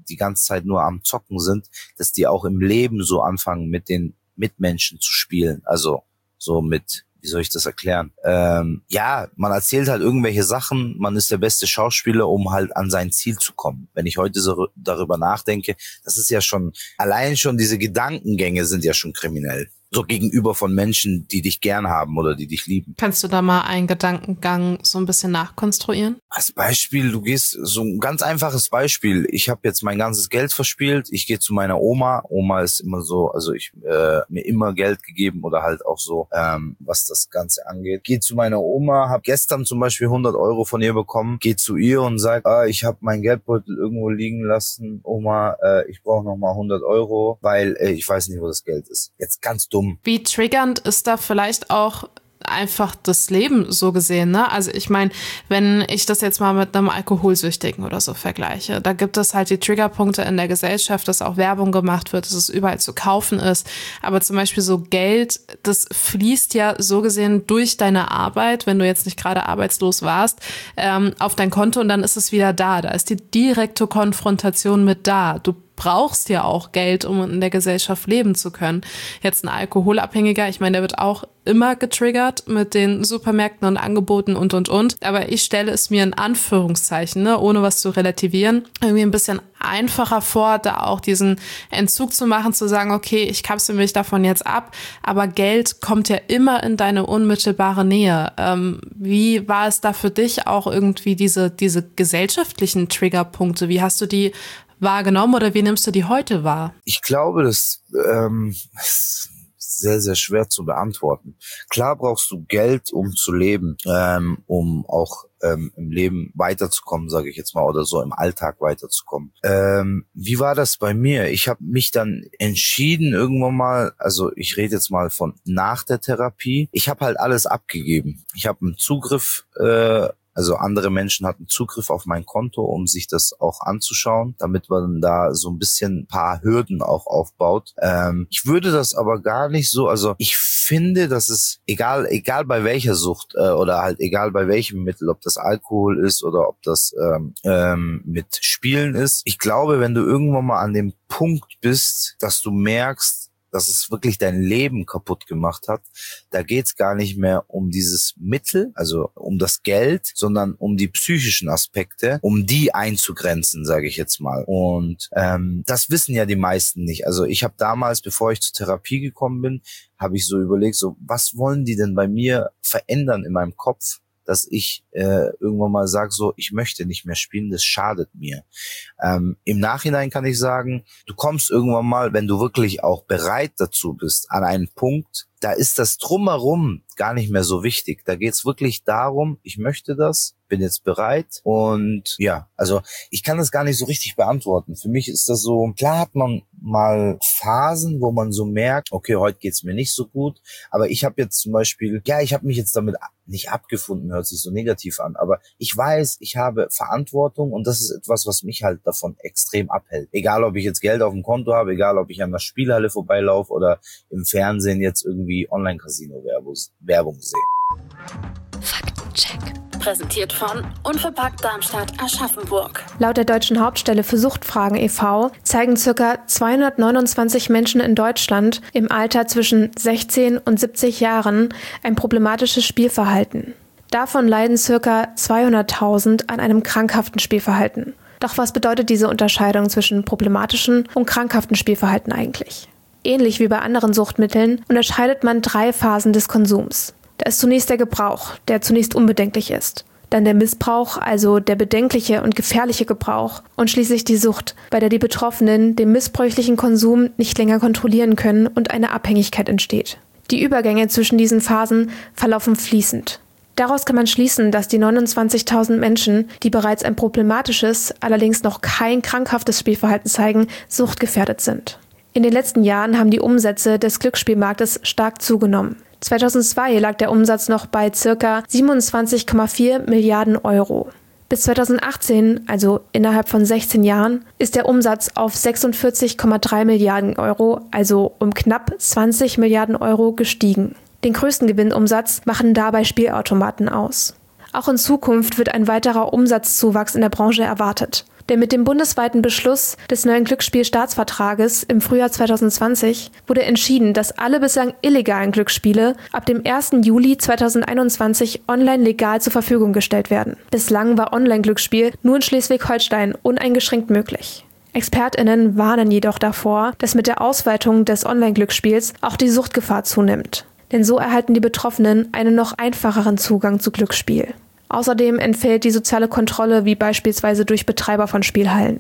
die ganze Zeit nur am Zocken sind, dass die auch im Leben so anfangen, mit den Mitmenschen zu spielen. Also so mit, wie soll ich das erklären? Ähm, ja, man erzählt halt irgendwelche Sachen, man ist der beste Schauspieler, um halt an sein Ziel zu kommen. Wenn ich heute so darüber nachdenke, das ist ja schon, allein schon diese Gedankengänge sind ja schon kriminell. So gegenüber von Menschen, die dich gern haben oder die dich lieben. Kannst du da mal einen Gedankengang so ein bisschen nachkonstruieren? Als Beispiel, du gehst, so ein ganz einfaches Beispiel. Ich habe jetzt mein ganzes Geld verspielt. Ich gehe zu meiner Oma. Oma ist immer so, also ich äh, mir immer Geld gegeben oder halt auch so, ähm, was das Ganze angeht. Gehe zu meiner Oma, habe gestern zum Beispiel hundert Euro von ihr bekommen. Gehe zu ihr und sag, ah, ich habe meinen Geldbeutel irgendwo liegen lassen. Oma, äh, ich brauche noch mal hundert Euro, weil äh, ich weiß nicht, wo das Geld ist. Jetzt ganz dumm. Wie triggernd ist da vielleicht auch einfach das Leben so gesehen, ne? Also ich meine, wenn ich das jetzt mal mit einem Alkoholsüchtigen oder so vergleiche, da gibt es halt die Triggerpunkte in der Gesellschaft, dass auch Werbung gemacht wird, dass es überall zu kaufen ist. Aber zum Beispiel so Geld, das fließt ja so gesehen durch deine Arbeit, wenn du jetzt nicht gerade arbeitslos warst, ähm, auf dein Konto und dann ist es wieder da. Da ist die direkte Konfrontation mit da. Du brauchst ja auch Geld, um in der Gesellschaft leben zu können. Jetzt ein Alkoholabhängiger, ich meine, der wird auch immer getriggert mit den Supermärkten und Angeboten und, und, und. Aber ich stelle es mir in Anführungszeichen, ne, ohne was zu relativieren, irgendwie ein bisschen einfacher vor, da auch diesen Entzug zu machen, zu sagen, okay, ich kapsel mich davon jetzt ab, aber Geld kommt ja immer in deine unmittelbare Nähe. Ähm, wie war es da für dich auch irgendwie diese, diese gesellschaftlichen Triggerpunkte? Wie hast du die wahrgenommen oder wie nimmst du die heute wahr? Ich glaube, das ähm, ist sehr, sehr schwer zu beantworten. Klar brauchst du Geld, um zu leben, ähm, um auch ähm, im Leben weiterzukommen, sage ich jetzt mal, oder so im Alltag weiterzukommen. Ähm, wie war das bei mir? Ich habe mich dann entschieden irgendwann mal, also ich rede jetzt mal von nach der Therapie, ich habe halt alles abgegeben. Ich habe einen Zugriff äh, Also andere Menschen hatten Zugriff auf mein Konto, um sich das auch anzuschauen, damit man da so ein bisschen ein paar Hürden auch aufbaut. Ähm, ich würde das aber gar nicht so, also ich finde, dass es egal, egal bei welcher Sucht äh, oder halt egal bei welchem Mittel, ob das Alkohol ist oder ob das ähm, ähm, mit Spielen ist. Ich glaube, wenn du irgendwann mal an dem Punkt bist, dass du merkst, dass es wirklich dein Leben kaputt gemacht hat, da geht's gar nicht mehr um dieses Mittel, also um das Geld, sondern um die psychischen Aspekte, um die einzugrenzen, sage ich jetzt mal. Und ähm, das wissen ja die meisten nicht. Also ich habe damals, bevor ich zur Therapie gekommen bin, habe ich so überlegt, so was wollen die denn bei mir verändern in meinem Kopf, dass ich äh, irgendwann mal sage, so, ich möchte nicht mehr spielen, das schadet mir. Ähm, im Nachhinein kann ich sagen, du kommst irgendwann mal, wenn du wirklich auch bereit dazu bist, an einen Punkt, da ist das Drumherum gar nicht mehr so wichtig. Da geht's wirklich darum, ich möchte das, bin jetzt bereit und ja, also ich kann das gar nicht so richtig beantworten. Für mich ist das so, klar hat man mal Phasen, wo man so merkt, okay, heute geht's mir nicht so gut, aber ich habe jetzt zum Beispiel, ja, ich habe mich jetzt damit nicht abgefunden, hört sich so negativ an, aber ich weiß, ich habe Verantwortung und das ist etwas, was mich halt davon extrem abhält. Egal, ob ich jetzt Geld auf dem Konto habe, egal, ob ich an der Spielhalle vorbeilaufe oder im Fernsehen jetzt irgendwie Online-Casino-Werbung sehe. Faktencheck. Präsentiert von Unverpackt Darmstadt Aschaffenburg. Laut der Deutschen Hauptstelle für Suchtfragen e V zeigen ca. zweihundertneunundzwanzig Menschen in Deutschland im Alter zwischen sechzehn und siebzig Jahren ein problematisches Spielverhalten. Davon leiden ca. zweihunderttausend an einem krankhaften Spielverhalten. Doch was bedeutet diese Unterscheidung zwischen problematischen und krankhaften Spielverhalten eigentlich? Ähnlich wie bei anderen Suchtmitteln unterscheidet man drei Phasen des Konsums. Da ist zunächst der Gebrauch, der zunächst unbedenklich ist. Dann der Missbrauch, also der bedenkliche und gefährliche Gebrauch. Und schließlich die Sucht, bei der die Betroffenen den missbräuchlichen Konsum nicht länger kontrollieren können und eine Abhängigkeit entsteht. Die Übergänge zwischen diesen Phasen verlaufen fließend. Daraus kann man schließen, dass die neunundzwanzigtausend Menschen, die bereits ein problematisches, allerdings noch kein krankhaftes Spielverhalten zeigen, suchtgefährdet sind. In den letzten Jahren haben die Umsätze des Glücksspielmarktes stark zugenommen. zweitausendzwei lag der Umsatz noch bei ca. siebenundzwanzig Komma vier Milliarden Euro. Bis zweitausendachtzehn, also innerhalb von sechzehn Jahren, ist der Umsatz auf sechsundvierzig Komma drei Milliarden Euro, also um knapp zwanzig Milliarden Euro gestiegen. Den größten Gewinnumsatz machen dabei Spielautomaten aus. Auch in Zukunft wird ein weiterer Umsatzzuwachs in der Branche erwartet. Denn mit dem bundesweiten Beschluss des neuen Glücksspielstaatsvertrages im Frühjahr zwanzig zwanzig wurde entschieden, dass alle bislang illegalen Glücksspiele ab dem ersten Juli zweitausendeinundzwanzig online legal zur Verfügung gestellt werden. Bislang war Online-Glücksspiel nur in Schleswig-Holstein uneingeschränkt möglich. ExpertInnen warnen jedoch davor, dass mit der Ausweitung des Online-Glücksspiels auch die Suchtgefahr zunimmt. Denn so erhalten die Betroffenen einen noch einfacheren Zugang zu Glücksspiel. Außerdem entfällt die soziale Kontrolle, wie beispielsweise durch Betreiber von Spielhallen.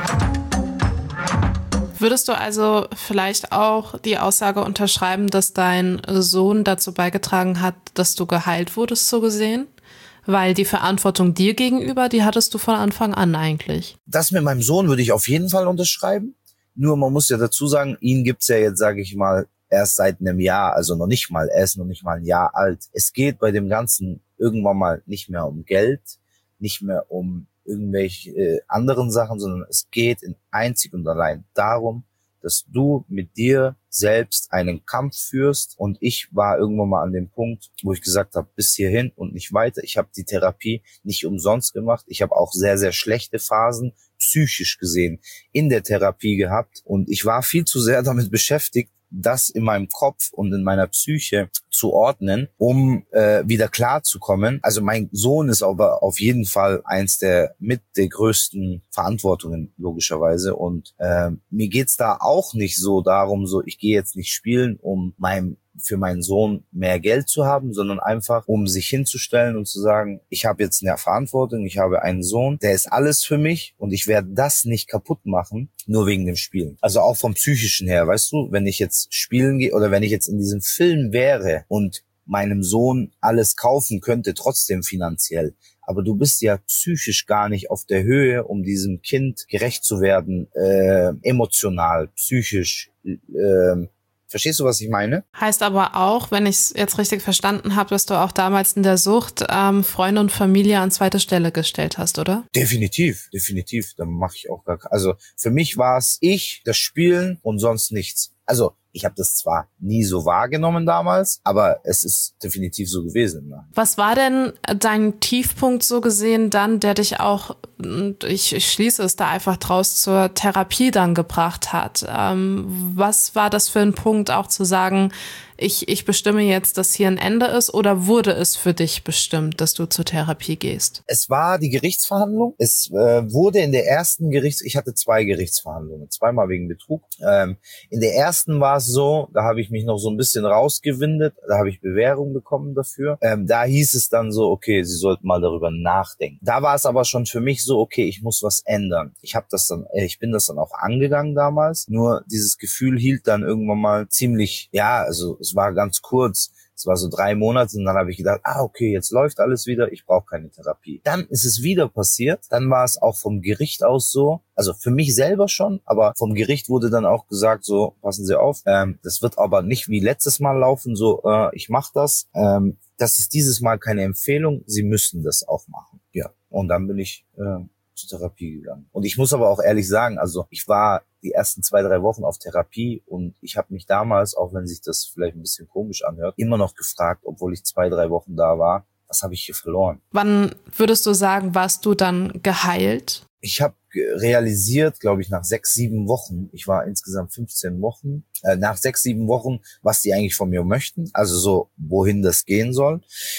Würdest du also vielleicht auch die Aussage unterschreiben, dass dein Sohn dazu beigetragen hat, dass du geheilt wurdest, so gesehen? Weil die Verantwortung dir gegenüber, die hattest du von Anfang an eigentlich. Das mit meinem Sohn würde ich auf jeden Fall unterschreiben. Nur man muss ja dazu sagen, ihn gibt's ja jetzt, sage ich mal, erst seit einem Jahr, also noch nicht mal, er ist noch nicht mal ein Jahr alt. Es geht bei dem Ganzen irgendwann mal nicht mehr um Geld, nicht mehr um irgendwelche äh, anderen Sachen, sondern es geht in einzig und allein darum, dass du mit dir selbst einen Kampf führst. Und ich war irgendwann mal an dem Punkt, wo ich gesagt habe, bis hierhin und nicht weiter. Ich habe die Therapie nicht umsonst gemacht. Ich habe auch sehr, sehr schlechte Phasen psychisch gesehen in der Therapie gehabt. Und ich war viel zu sehr damit beschäftigt, das in meinem Kopf und in meiner Psyche zu ordnen, um äh, wieder klarzukommen. Also mein Sohn ist aber auf jeden Fall eins der mit der größten Verantwortungen, logischerweise. Und äh, mir geht's da auch nicht so darum, so ich gehe jetzt nicht spielen, um meinem für meinen Sohn mehr Geld zu haben, sondern einfach, um sich hinzustellen und zu sagen, ich habe jetzt eine Verantwortung, ich habe einen Sohn, der ist alles für mich und ich werde das nicht kaputt machen, nur wegen dem Spielen. Also auch vom Psychischen her, weißt du, wenn ich jetzt spielen gehe oder wenn ich jetzt in diesem Film wäre und meinem Sohn alles kaufen könnte, trotzdem finanziell, aber du bist ja psychisch gar nicht auf der Höhe, um diesem Kind gerecht zu werden, äh, emotional, psychisch, äh, verstehst du, was ich meine? Heißt aber auch, wenn ich es jetzt richtig verstanden habe, dass du auch damals in der Sucht ähm, Freunde und Familie an zweite Stelle gestellt hast, oder? Definitiv, definitiv. Da mache ich auch gar keine. Also für mich war es ich, das Spielen und sonst nichts. Also ich habe das zwar nie so wahrgenommen damals, aber es ist definitiv so gewesen. Ne? Was war denn dein Tiefpunkt so gesehen dann, der dich auch, ich, ich schließe es da einfach draus, zur Therapie dann gebracht hat? Ähm, was war das für ein Punkt, auch zu sagen, ich, ich bestimme jetzt, dass hier ein Ende ist, oder wurde es für dich bestimmt, dass du zur Therapie gehst? Es war die Gerichtsverhandlung. Es äh, wurde in der ersten Gerichts... Ich hatte zwei Gerichtsverhandlungen, zweimal wegen Betrug. Ähm, in der ersten war es so, da habe ich mich noch so ein bisschen rausgewindet, da habe ich Bewährung bekommen dafür. Ähm, da hieß es dann so, okay, sie sollten mal darüber nachdenken. Da war es aber schon für mich so, okay, ich muss was ändern. Ich habe das dann, äh, ich bin das dann auch angegangen damals. Nur dieses Gefühl hielt dann irgendwann mal ziemlich, ja, also es war ganz kurz. Es war so drei Monate und dann habe ich gedacht, ah, okay, jetzt läuft alles wieder, ich brauche keine Therapie. Dann ist es wieder passiert, dann war es auch vom Gericht aus so, also für mich selber schon, aber vom Gericht wurde dann auch gesagt, so, passen Sie auf, ähm, das wird aber nicht wie letztes Mal laufen, so, äh, ich mache das, ähm, das ist dieses Mal keine Empfehlung, Sie müssen das auch machen. Ja, und dann bin ich äh, zur Therapie gegangen. Und ich muss aber auch ehrlich sagen, also ich war die ersten zwei, drei Wochen auf Therapie und ich habe mich damals, auch wenn sich das vielleicht ein bisschen komisch anhört, immer noch gefragt, obwohl ich zwei, drei Wochen da war, was habe ich hier verloren? Wann würdest du sagen, warst du dann geheilt? Ich habe realisiert, glaube ich, nach sechs, sieben Wochen, ich war insgesamt fünfzehn Wochen, äh, nach sechs, sieben Wochen, was die eigentlich von mir möchten, also so, wohin das gehen soll.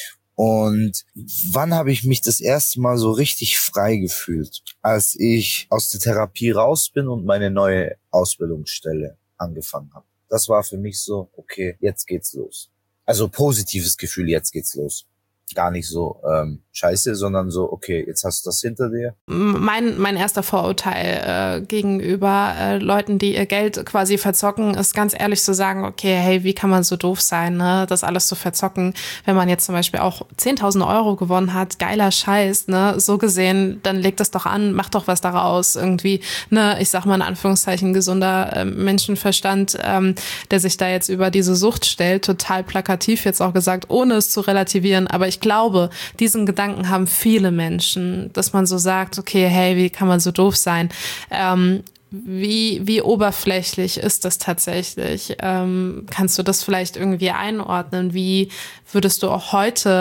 Und wann habe ich mich das erste Mal so richtig frei gefühlt? Als ich aus der Therapie raus bin und meine neue Ausbildungsstelle angefangen habe. Das war für mich so, okay, jetzt geht's los. Also positives Gefühl, jetzt geht's los. Gar nicht so ähm, scheiße, sondern so, okay, jetzt hast du das hinter dir. Mein mein erster Vorurteil äh, gegenüber äh, Leuten, die ihr Geld quasi verzocken, ist ganz ehrlich zu sagen, okay, hey, wie kann man so doof sein, ne, das alles zu verzocken, wenn man jetzt zum Beispiel auch zehntausend Euro gewonnen hat, geiler Scheiß, ne, so gesehen, dann leg das doch an, mach doch was daraus, irgendwie, ne, ich sag mal in Anführungszeichen gesunder äh, Menschenverstand, ähm, der sich da jetzt über diese Sucht stellt, total plakativ jetzt auch gesagt, ohne es zu relativieren, aber ich Ich glaube, diesen Gedanken haben viele Menschen, dass man so sagt, okay, hey, wie kann man so doof sein? Ähm, wie, wie oberflächlich ist das tatsächlich? Ähm, kannst du das vielleicht irgendwie einordnen? Wie würdest du auch heute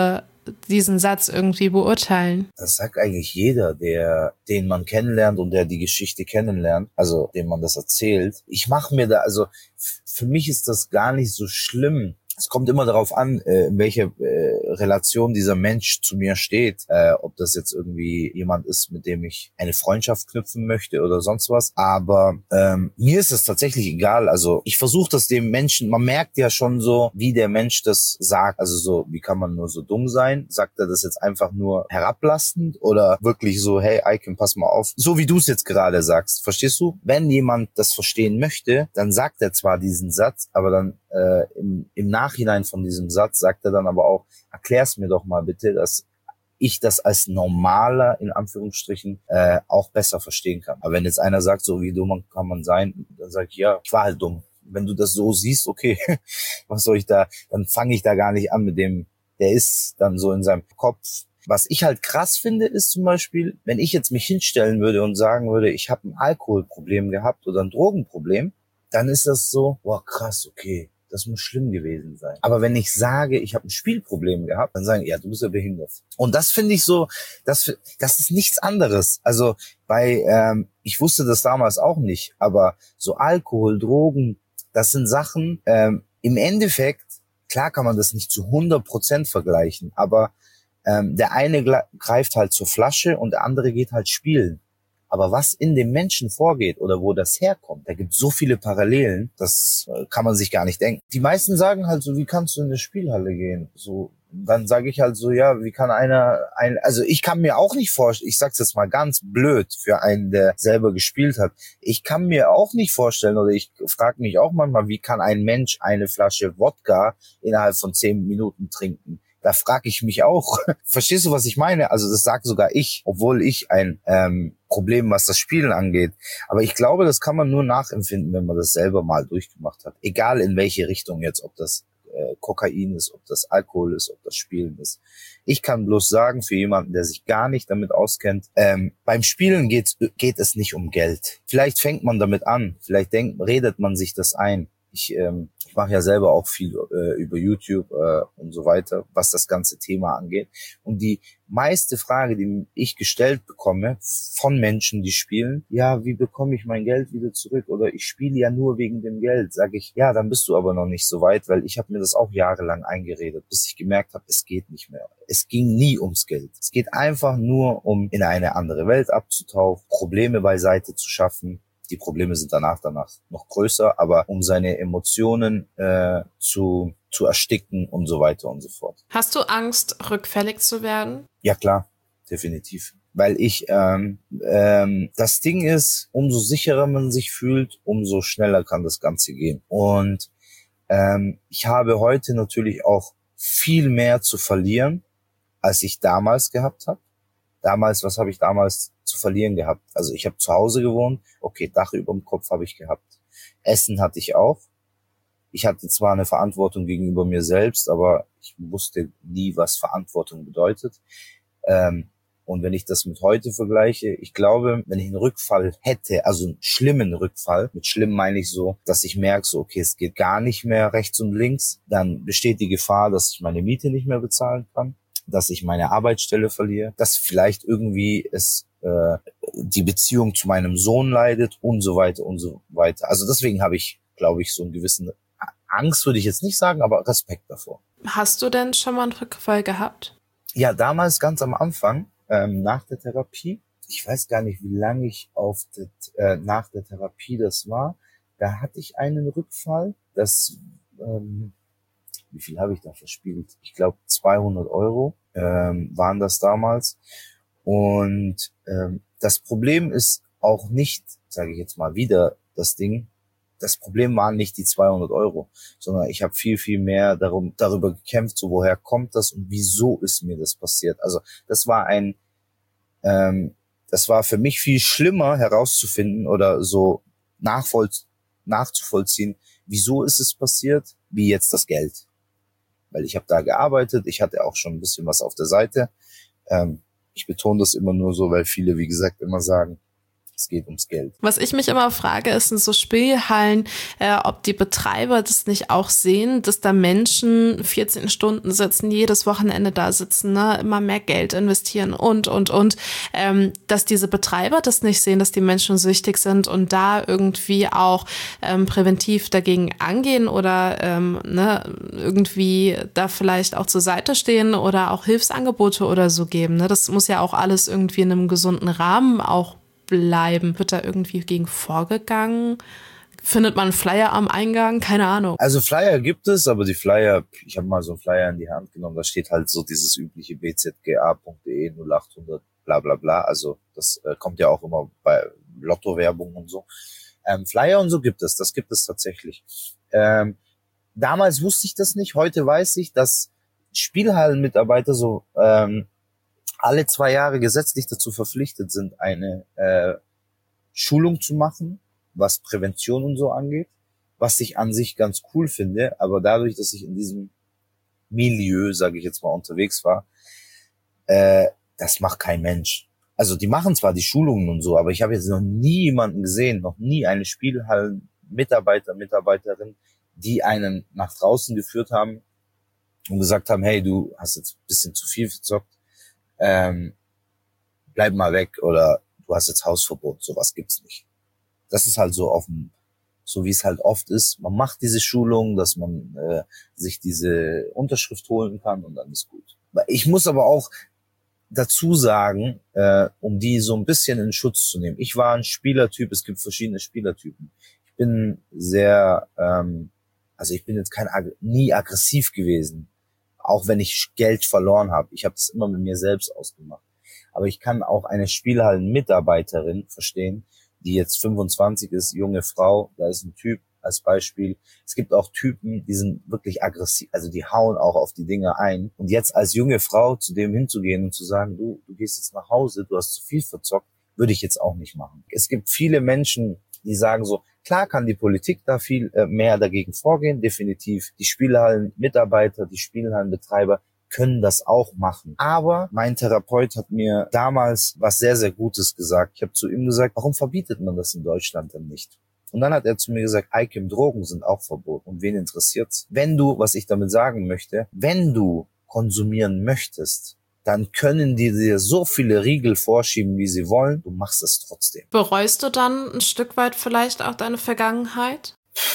diesen Satz irgendwie beurteilen? Das sagt eigentlich jeder, der, den man kennenlernt und der die Geschichte kennenlernt, also dem man das erzählt. Ich mache mir da, also f- für mich ist das gar nicht so schlimm. Es kommt immer darauf an, äh, in welche äh, Relation dieser Mensch zu mir steht. Äh, ob das jetzt irgendwie jemand ist, mit dem ich eine Freundschaft knüpfen möchte oder sonst was. Aber ähm, mir ist es tatsächlich egal. Also ich versuche das dem Menschen, man merkt ja schon so, wie der Mensch das sagt. Also so, wie kann man nur so dumm sein? Sagt er das jetzt einfach nur herablassend oder wirklich so, hey Icon, pass mal auf. So wie du es jetzt gerade sagst, verstehst du? Wenn jemand das verstehen möchte, dann sagt er zwar diesen Satz, aber dann äh, im, im Nachhinein von diesem Satz sagt er dann aber auch, erklär's mir doch mal bitte, dass ich das als normaler, in Anführungsstrichen, äh, auch besser verstehen kann. Aber wenn jetzt einer sagt, so wie dumm kann man sein, dann sage ich, ja, ich war halt dumm. Wenn du das so siehst, okay, was soll ich da, dann fange ich da gar nicht an mit dem, der ist dann so in seinem Kopf. Was ich halt krass finde, ist zum Beispiel, wenn ich jetzt mich hinstellen würde und sagen würde, ich habe ein Alkoholproblem gehabt oder ein Drogenproblem, dann ist das so, boah, krass, okay, das muss schlimm gewesen sein. Aber wenn ich sage, ich habe ein Spielproblem gehabt, dann sagen, ja, du bist ja behindert. Und das finde ich so, das, das ist nichts anderes. Also bei, ähm, ich wusste das damals auch nicht, aber so Alkohol, Drogen, das sind Sachen, ähm, im Endeffekt, klar kann man das nicht zu hundert Prozent vergleichen, aber ähm, der eine gle- greift halt zur Flasche und der andere geht halt spielen. Aber was in dem Menschen vorgeht oder wo das herkommt, da gibt es so viele Parallelen, das äh, kann man sich gar nicht denken. Die meisten sagen halt so, wie kannst du in eine Spielhalle gehen? So, dann sage ich halt so, ja, wie kann einer, ein, also ich kann mir auch nicht vorstellen, ich sag's jetzt mal ganz blöd für einen, der selber gespielt hat, ich kann mir auch nicht vorstellen oder ich frage mich auch manchmal, wie kann ein Mensch eine Flasche Wodka innerhalb von zehn Minuten trinken? Da frage ich mich auch. Verstehst du, was ich meine? Also das sage sogar ich, obwohl ich ein ähm, Problem, was das Spielen angeht. Aber ich glaube, das kann man nur nachempfinden, wenn man das selber mal durchgemacht hat. Egal in welche Richtung jetzt, ob das äh, Kokain ist, ob das Alkohol ist, ob das Spielen ist. Ich kann bloß sagen, für jemanden, der sich gar nicht damit auskennt, ähm, beim Spielen geht, geht es nicht um Geld. Vielleicht fängt man damit an, vielleicht denkt, redet man sich das ein. Ich, ähm, ich mache ja selber auch viel äh, über YouTube äh, und so weiter, was das ganze Thema angeht. Und die meiste Frage, die ich gestellt bekomme von Menschen, die spielen, ja, wie bekomme ich mein Geld wieder zurück? Oder ich spiele ja nur wegen dem Geld. Sage ich, ja, dann bist du aber noch nicht so weit, weil ich habe mir das auch jahrelang eingeredet, bis ich gemerkt habe, es geht nicht mehr. Es ging nie ums Geld. Es geht einfach nur um in eine andere Welt abzutauchen, Probleme beiseite zu schaffen. Die Probleme sind danach danach noch größer, aber um seine Emotionen äh, zu zu ersticken und so weiter und so fort. Hast du Angst, rückfällig zu werden? Ja klar, definitiv. Weil ich, ähm, ähm, das Ding ist, umso sicherer man sich fühlt, umso schneller kann das Ganze gehen. Und ähm, ich habe heute natürlich auch viel mehr zu verlieren, als ich damals gehabt habe. Damals, was habe ich damals zu verlieren gehabt? Also ich habe zu Hause gewohnt, okay, Dach über dem Kopf habe ich gehabt. Essen hatte ich auch. Ich hatte zwar eine Verantwortung gegenüber mir selbst, aber ich wusste nie, was Verantwortung bedeutet. Ähm, und wenn ich das mit heute vergleiche, ich glaube, wenn ich einen Rückfall hätte, also einen schlimmen Rückfall, mit schlimm meine ich so, dass ich merke, so okay, es geht gar nicht mehr rechts und links, dann besteht die Gefahr, dass ich meine Miete nicht mehr bezahlen kann, dass ich meine Arbeitsstelle verliere, dass vielleicht irgendwie es äh, die Beziehung zu meinem Sohn leidet und so weiter und so weiter. Also deswegen habe ich, glaube ich, so einen gewissen Angst, würde ich jetzt nicht sagen, aber Respekt davor. Hast du denn schon mal einen Rückfall gehabt? Ja, damals ganz am Anfang, ähm, nach der Therapie, ich weiß gar nicht, wie lange ich auf der, äh, nach der Therapie das war, da hatte ich einen Rückfall, das ähm, wie viel habe ich da verspielt? Ich glaube zweihundert Euro ähm, waren das damals. Und ähm, das Problem ist auch nicht, sage ich jetzt mal wieder, das Ding, das Problem waren nicht die zweihundert Euro, sondern ich habe viel, viel mehr darum, darüber gekämpft, so woher kommt das und wieso ist mir das passiert. Also das war ein, ähm, das war für mich viel schlimmer herauszufinden oder so nachvoll, nachzuvollziehen, wieso ist es passiert, wie jetzt das Geld. Weil ich habe da gearbeitet, ich hatte auch schon ein bisschen was auf der Seite. Ähm, ich betone das immer nur so, weil viele, wie gesagt, immer sagen, Es geht ums Geld. Was ich mich immer frage, ist in so Spielhallen, äh, ob die Betreiber das nicht auch sehen, dass da Menschen vierzehn Stunden sitzen, jedes Wochenende da sitzen, ne, immer mehr Geld investieren und, und, und, ähm, dass diese Betreiber das nicht sehen, dass die Menschen süchtig sind und da irgendwie auch ähm, präventiv dagegen angehen oder ähm, ne, irgendwie da vielleicht auch zur Seite stehen oder auch Hilfsangebote oder so geben. Ne? Das muss ja auch alles irgendwie in einem gesunden Rahmen auch bleiben. Wird da irgendwie gegen vorgegangen? Findet man einen Flyer am Eingang? Keine Ahnung. Also Flyer gibt es, aber die Flyer, ich habe mal so einen Flyer in die Hand genommen, da steht halt so dieses übliche b z g a punkt d e null achthundert bla bla bla. Also das äh, kommt ja auch immer bei Lotto-Werbung und so. Ähm, Flyer und so gibt es, das gibt es tatsächlich. Ähm, damals wusste ich das nicht, heute weiß ich, dass Spielhallenmitarbeiter so ähm, alle zwei Jahre gesetzlich dazu verpflichtet sind, eine äh, Schulung zu machen, was Prävention und so angeht, was ich an sich ganz cool finde, aber dadurch, dass ich in diesem Milieu, sage ich jetzt mal, unterwegs war, äh, das macht kein Mensch. Also die machen zwar die Schulungen und so, aber ich habe jetzt noch nie jemanden gesehen, noch nie eine Spielhallen-Mitarbeiter, Mitarbeiterin, die einen nach draußen geführt haben und gesagt haben, hey, du hast jetzt ein bisschen zu viel verzockt, ähm, bleib mal weg oder du hast jetzt Hausverbot, sowas gibt's nicht. Das ist halt so auf dem, so wie es halt oft ist. Man macht diese Schulung, dass man äh, sich diese Unterschrift holen kann und dann ist gut. Ich muss aber auch dazu sagen, äh, um die so ein bisschen in Schutz zu nehmen. Ich war ein Spielertyp, es gibt verschiedene Spielertypen. Ich bin sehr, ähm, also ich bin jetzt kein nie aggressiv gewesen. Auch wenn ich Geld verloren habe. Ich habe das immer mit mir selbst ausgemacht. Aber ich kann auch eine Spielhallen-Mitarbeiterin verstehen, die jetzt fünfundzwanzig ist, junge Frau, da ist ein Typ als Beispiel. Es gibt auch Typen, die sind wirklich aggressiv, also die hauen auch auf die Dinge ein. Und jetzt als junge Frau zu dem hinzugehen und zu sagen, du, du gehst jetzt nach Hause, du hast zu viel verzockt, würde ich jetzt auch nicht machen. Es gibt viele Menschen, die sagen so, klar kann die Politik da viel äh, mehr dagegen vorgehen, definitiv. Die Spielhallen-Mitarbeiter, die Spielhallenbetreiber können das auch machen. Aber mein Therapeut hat mir damals was sehr, sehr Gutes gesagt. Ich habe zu ihm gesagt, warum verbietet man das in Deutschland denn nicht? Und dann hat er zu mir gesagt, Eikim, Drogen sind auch verboten. Und wen interessiert's? Wenn du, was ich damit sagen möchte, wenn du konsumieren möchtest, dann können die dir so viele Riegel vorschieben, wie sie wollen. Du machst es trotzdem. Bereust du dann ein Stück weit vielleicht auch deine Vergangenheit?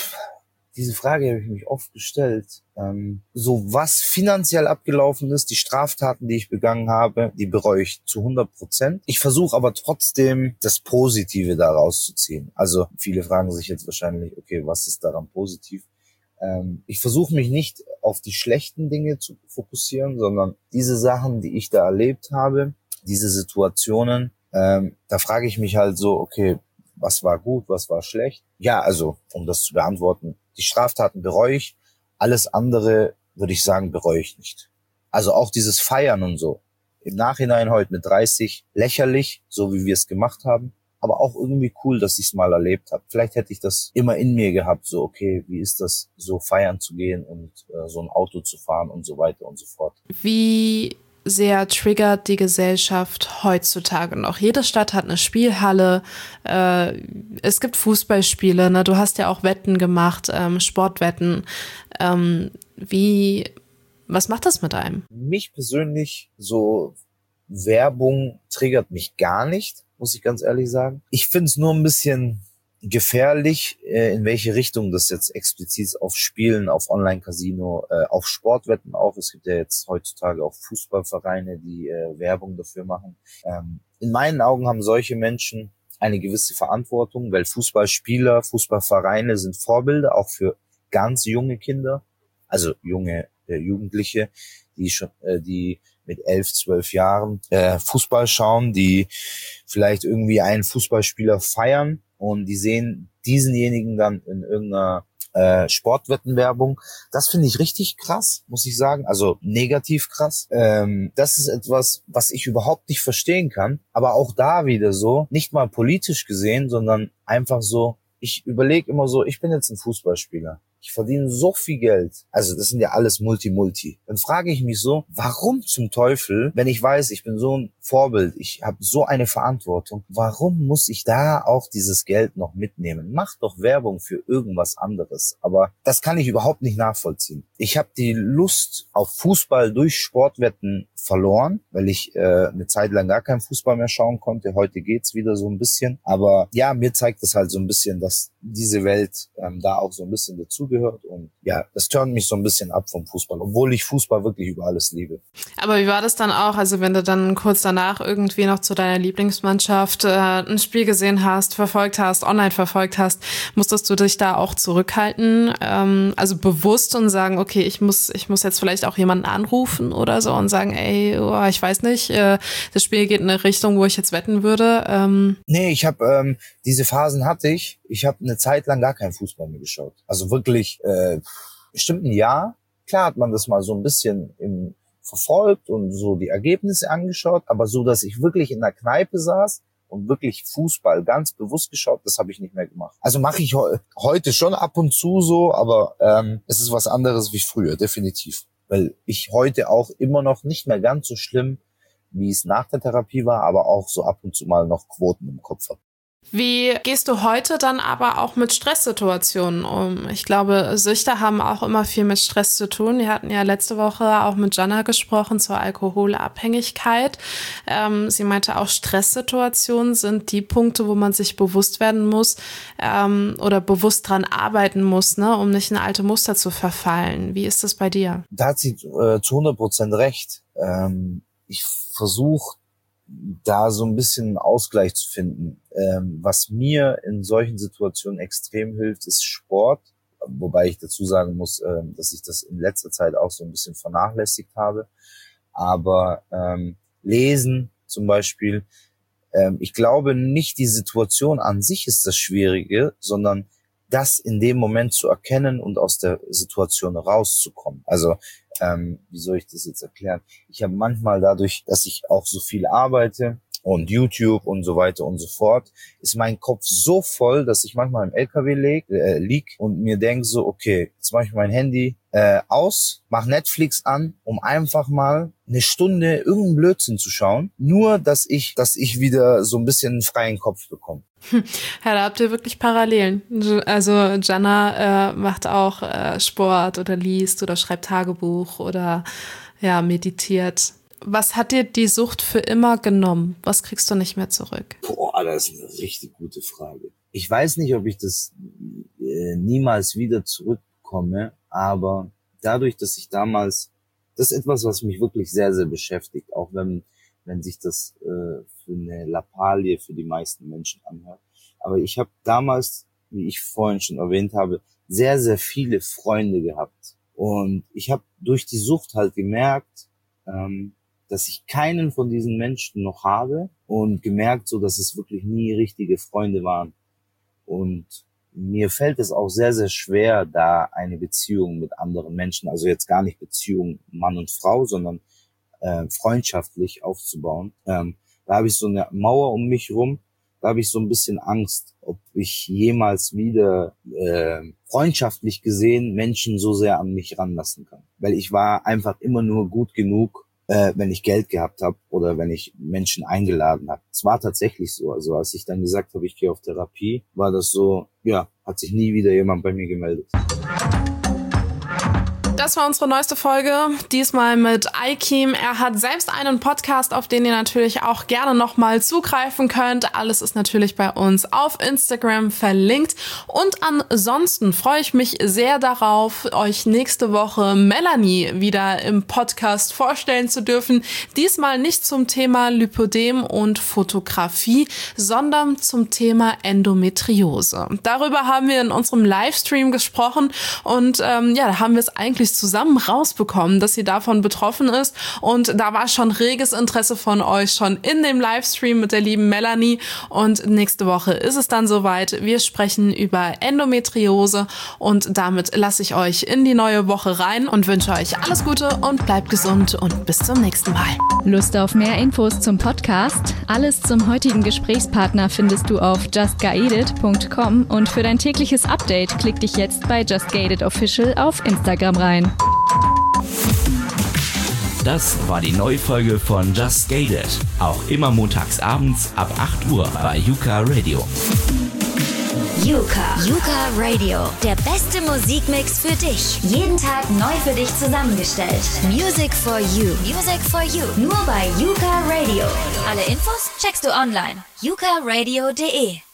Diese Frage habe ich mich oft gestellt. Ähm, so was finanziell abgelaufen ist, die Straftaten, die ich begangen habe, die bereue ich zu hundert Prozent. Ich versuche aber trotzdem, das Positive daraus zu ziehen. Also viele fragen sich jetzt wahrscheinlich, okay, was ist daran positiv? Ähm, ich versuche mich nicht auf die schlechten Dinge zu fokussieren, sondern diese Sachen, die ich da erlebt habe, diese Situationen, ähm, da frage ich mich halt so, okay, was war gut, was war schlecht? Ja, also, um das zu beantworten, die Straftaten bereue ich, alles andere, würde ich sagen, bereue ich nicht. Also auch dieses Feiern und so. Im Nachhinein heute mit dreißig lächerlich, so wie wir es gemacht haben, aber auch irgendwie cool, dass ich es mal erlebt habe. Vielleicht hätte ich das immer in mir gehabt, so okay, wie ist das, so feiern zu gehen und äh, so ein Auto zu fahren und so weiter und so fort. Wie sehr triggert die Gesellschaft heutzutage noch? Jede Stadt hat eine Spielhalle, äh, es gibt Fußballspiele, ne? Du hast ja auch Wetten gemacht, ähm, Sportwetten. Ähm, wie, was macht das mit einem? Mich persönlich, so Werbung triggert mich gar nicht, muss ich ganz ehrlich sagen. Ich finde es nur ein bisschen gefährlich, äh, in welche Richtung das jetzt explizit auf Spielen, auf Online-Casino, äh, auf Sportwetten auch. Es gibt ja jetzt heutzutage auch Fußballvereine, die äh, Werbung dafür machen. Ähm, in meinen Augen haben solche Menschen eine gewisse Verantwortung, weil Fußballspieler, Fußballvereine sind Vorbilder, auch für ganz junge Kinder, also junge äh, Jugendliche, die schon, äh, die mit elf, zwölf Jahren äh, Fußball schauen, die vielleicht irgendwie einen Fußballspieler feiern und die sehen diesenjenigen dann in irgendeiner äh, Sportwettenwerbung. Das finde ich richtig krass, muss ich sagen. Also negativ krass. Ähm, das ist etwas, was ich überhaupt nicht verstehen kann. Aber auch da wieder so, nicht mal politisch gesehen, sondern einfach so, ich überlege immer so, ich bin jetzt ein Fußballspieler. Ich verdiene so viel Geld. Also das sind ja alles Multi-Multi. Dann frage ich mich so, warum zum Teufel, wenn ich weiß, ich bin so ein Vorbild, ich habe so eine Verantwortung, warum muss ich da auch dieses Geld noch mitnehmen? Mach doch Werbung für irgendwas anderes. Aber das kann ich überhaupt nicht nachvollziehen. Ich habe die Lust auf Fußball durch Sportwetten verloren, weil ich äh, eine Zeit lang gar keinen Fußball mehr schauen konnte. Heute geht's wieder so ein bisschen. Aber ja, mir zeigt das halt so ein bisschen, dass diese Welt ähm, da auch so ein bisschen dazugehört. Und ja, das turnt mich so ein bisschen ab vom Fußball, obwohl ich Fußball wirklich über alles liebe. Aber wie war das dann auch, also wenn du dann kurz danach irgendwie noch zu deiner Lieblingsmannschaft äh, ein Spiel gesehen hast, verfolgt hast, online verfolgt hast, musstest du dich da auch zurückhalten, ähm, also bewusst und sagen, okay, ich muss ich muss jetzt vielleicht auch jemanden anrufen oder so und sagen, ey, oh, ich weiß nicht, äh, das Spiel geht in eine Richtung, wo ich jetzt wetten würde. Ähm. Nee, ich habe ähm, diese Phasen hatte ich. Ich habe eine Zeit lang gar keinen Fußball mehr geschaut. Also wirklich äh, bestimmt ein Jahr. Klar hat man das mal so ein bisschen im verfolgt und so die Ergebnisse angeschaut, aber so, dass ich wirklich in der Kneipe saß und wirklich Fußball ganz bewusst geschaut, das habe ich nicht mehr gemacht. Also mache ich he- heute schon ab und zu so, aber ähm, es ist was anderes wie früher, definitiv. Weil ich heute auch immer noch nicht mehr ganz so schlimm, wie es nach der Therapie war, aber auch so ab und zu mal noch Quoten im Kopf habe. Wie gehst du heute dann aber auch mit Stresssituationen um? Ich glaube, Süchte haben auch immer viel mit Stress zu tun. Wir hatten ja letzte Woche auch mit Jana gesprochen zur Alkoholabhängigkeit. Ähm, sie meinte auch, Stresssituationen sind die Punkte, wo man sich bewusst werden muss ähm, oder bewusst dran arbeiten muss, ne, um nicht in alte Muster zu verfallen. Wie ist das bei dir? Da hat sie äh, zu hundert Prozent recht. Ähm, ich versuche da so ein bisschen einen Ausgleich zu finden. Ähm, was mir in solchen Situationen extrem hilft, ist Sport. Wobei ich dazu sagen muss, ähm, dass ich das in letzter Zeit auch so ein bisschen vernachlässigt habe. Aber ähm, Lesen zum Beispiel, ähm, ich glaube nicht, die Situation an sich ist das Schwierige, sondern das in dem Moment zu erkennen und aus der Situation rauszukommen. Also, ähm, wie soll ich das jetzt erklären? Ich habe manchmal dadurch, dass ich auch so viel arbeite und YouTube und so weiter und so fort, ist mein Kopf so voll, dass ich manchmal im L K W leg, äh, lieg und mir denke so, okay, jetzt mache ich mein Handy äh, aus, mach Netflix an, um einfach mal eine Stunde irgendeinen Blödsinn zu schauen, nur dass ich, dass ich wieder so ein bisschen einen freien Kopf bekomme. Ja, da habt ihr wirklich Parallelen. Also Jana äh, macht auch äh, Sport oder liest oder schreibt Tagebuch oder ja meditiert. Was hat dir die Sucht für immer genommen? Was kriegst du nicht mehr zurück? Boah, das ist eine richtig gute Frage. Ich weiß nicht, ob ich das äh, niemals wieder zurückkomme, aber dadurch, dass ich damals, das ist etwas, was mich wirklich sehr, sehr beschäftigt, auch wenn wenn sich das äh, für eine Lappalie für die meisten Menschen anhört. Aber ich habe damals, wie ich vorhin schon erwähnt habe, sehr, sehr viele Freunde gehabt. Und ich habe durch die Sucht halt gemerkt, ähm, dass ich keinen von diesen Menschen noch habe und gemerkt, so dass es wirklich nie richtige Freunde waren. Und mir fällt es auch sehr, sehr schwer, da eine Beziehung mit anderen Menschen, also jetzt gar nicht Beziehung Mann und Frau, sondern äh, freundschaftlich aufzubauen. Ähm, da habe ich so eine Mauer um mich rum, da habe ich so ein bisschen Angst, ob ich jemals wieder äh, freundschaftlich gesehen Menschen so sehr an mich ranlassen kann. Weil ich war einfach immer nur gut genug, äh, wenn ich Geld gehabt habe oder wenn ich Menschen eingeladen habe. Es war tatsächlich so. Also als ich dann gesagt habe, ich gehe auf Therapie, war das so, ja, hat sich nie wieder jemand bei mir gemeldet. Das war unsere neueste Folge, diesmal mit Aikim. Er hat selbst einen Podcast, auf den ihr natürlich auch gerne nochmal zugreifen könnt. Alles ist natürlich bei uns auf Instagram verlinkt. Und ansonsten freue ich mich sehr darauf, euch nächste Woche Melanie wieder im Podcast vorstellen zu dürfen. Diesmal nicht zum Thema Lipödem und Fotografie, sondern zum Thema Endometriose. Darüber haben wir in unserem Livestream gesprochen und ähm, ja, da haben wir es eigentlich endlich zusammen rausbekommen, dass sie davon betroffen ist. Und da war schon reges Interesse von euch schon in dem Livestream mit der lieben Melanie. Und nächste Woche ist es dann soweit. Wir sprechen über Endometriose und damit lasse ich euch in die neue Woche rein und wünsche euch alles Gute und bleibt gesund und bis zum nächsten Mal. Lust auf mehr Infos zum Podcast? Alles zum heutigen Gesprächspartner findest du auf just gated punkt com und für dein tägliches Update klick dich jetzt bei Just Gated Official auf Instagram rein. Das war die neue Folge von Just Gated. Auch immer montags abends ab acht Uhr bei Yuka Radio. Yuka. Yuka Radio. Der beste Musikmix für dich. Jeden Tag neu für dich zusammengestellt. Music for you. Music for you. Nur bei Yuka Radio. Alle Infos checkst du online. yuka radio punkt de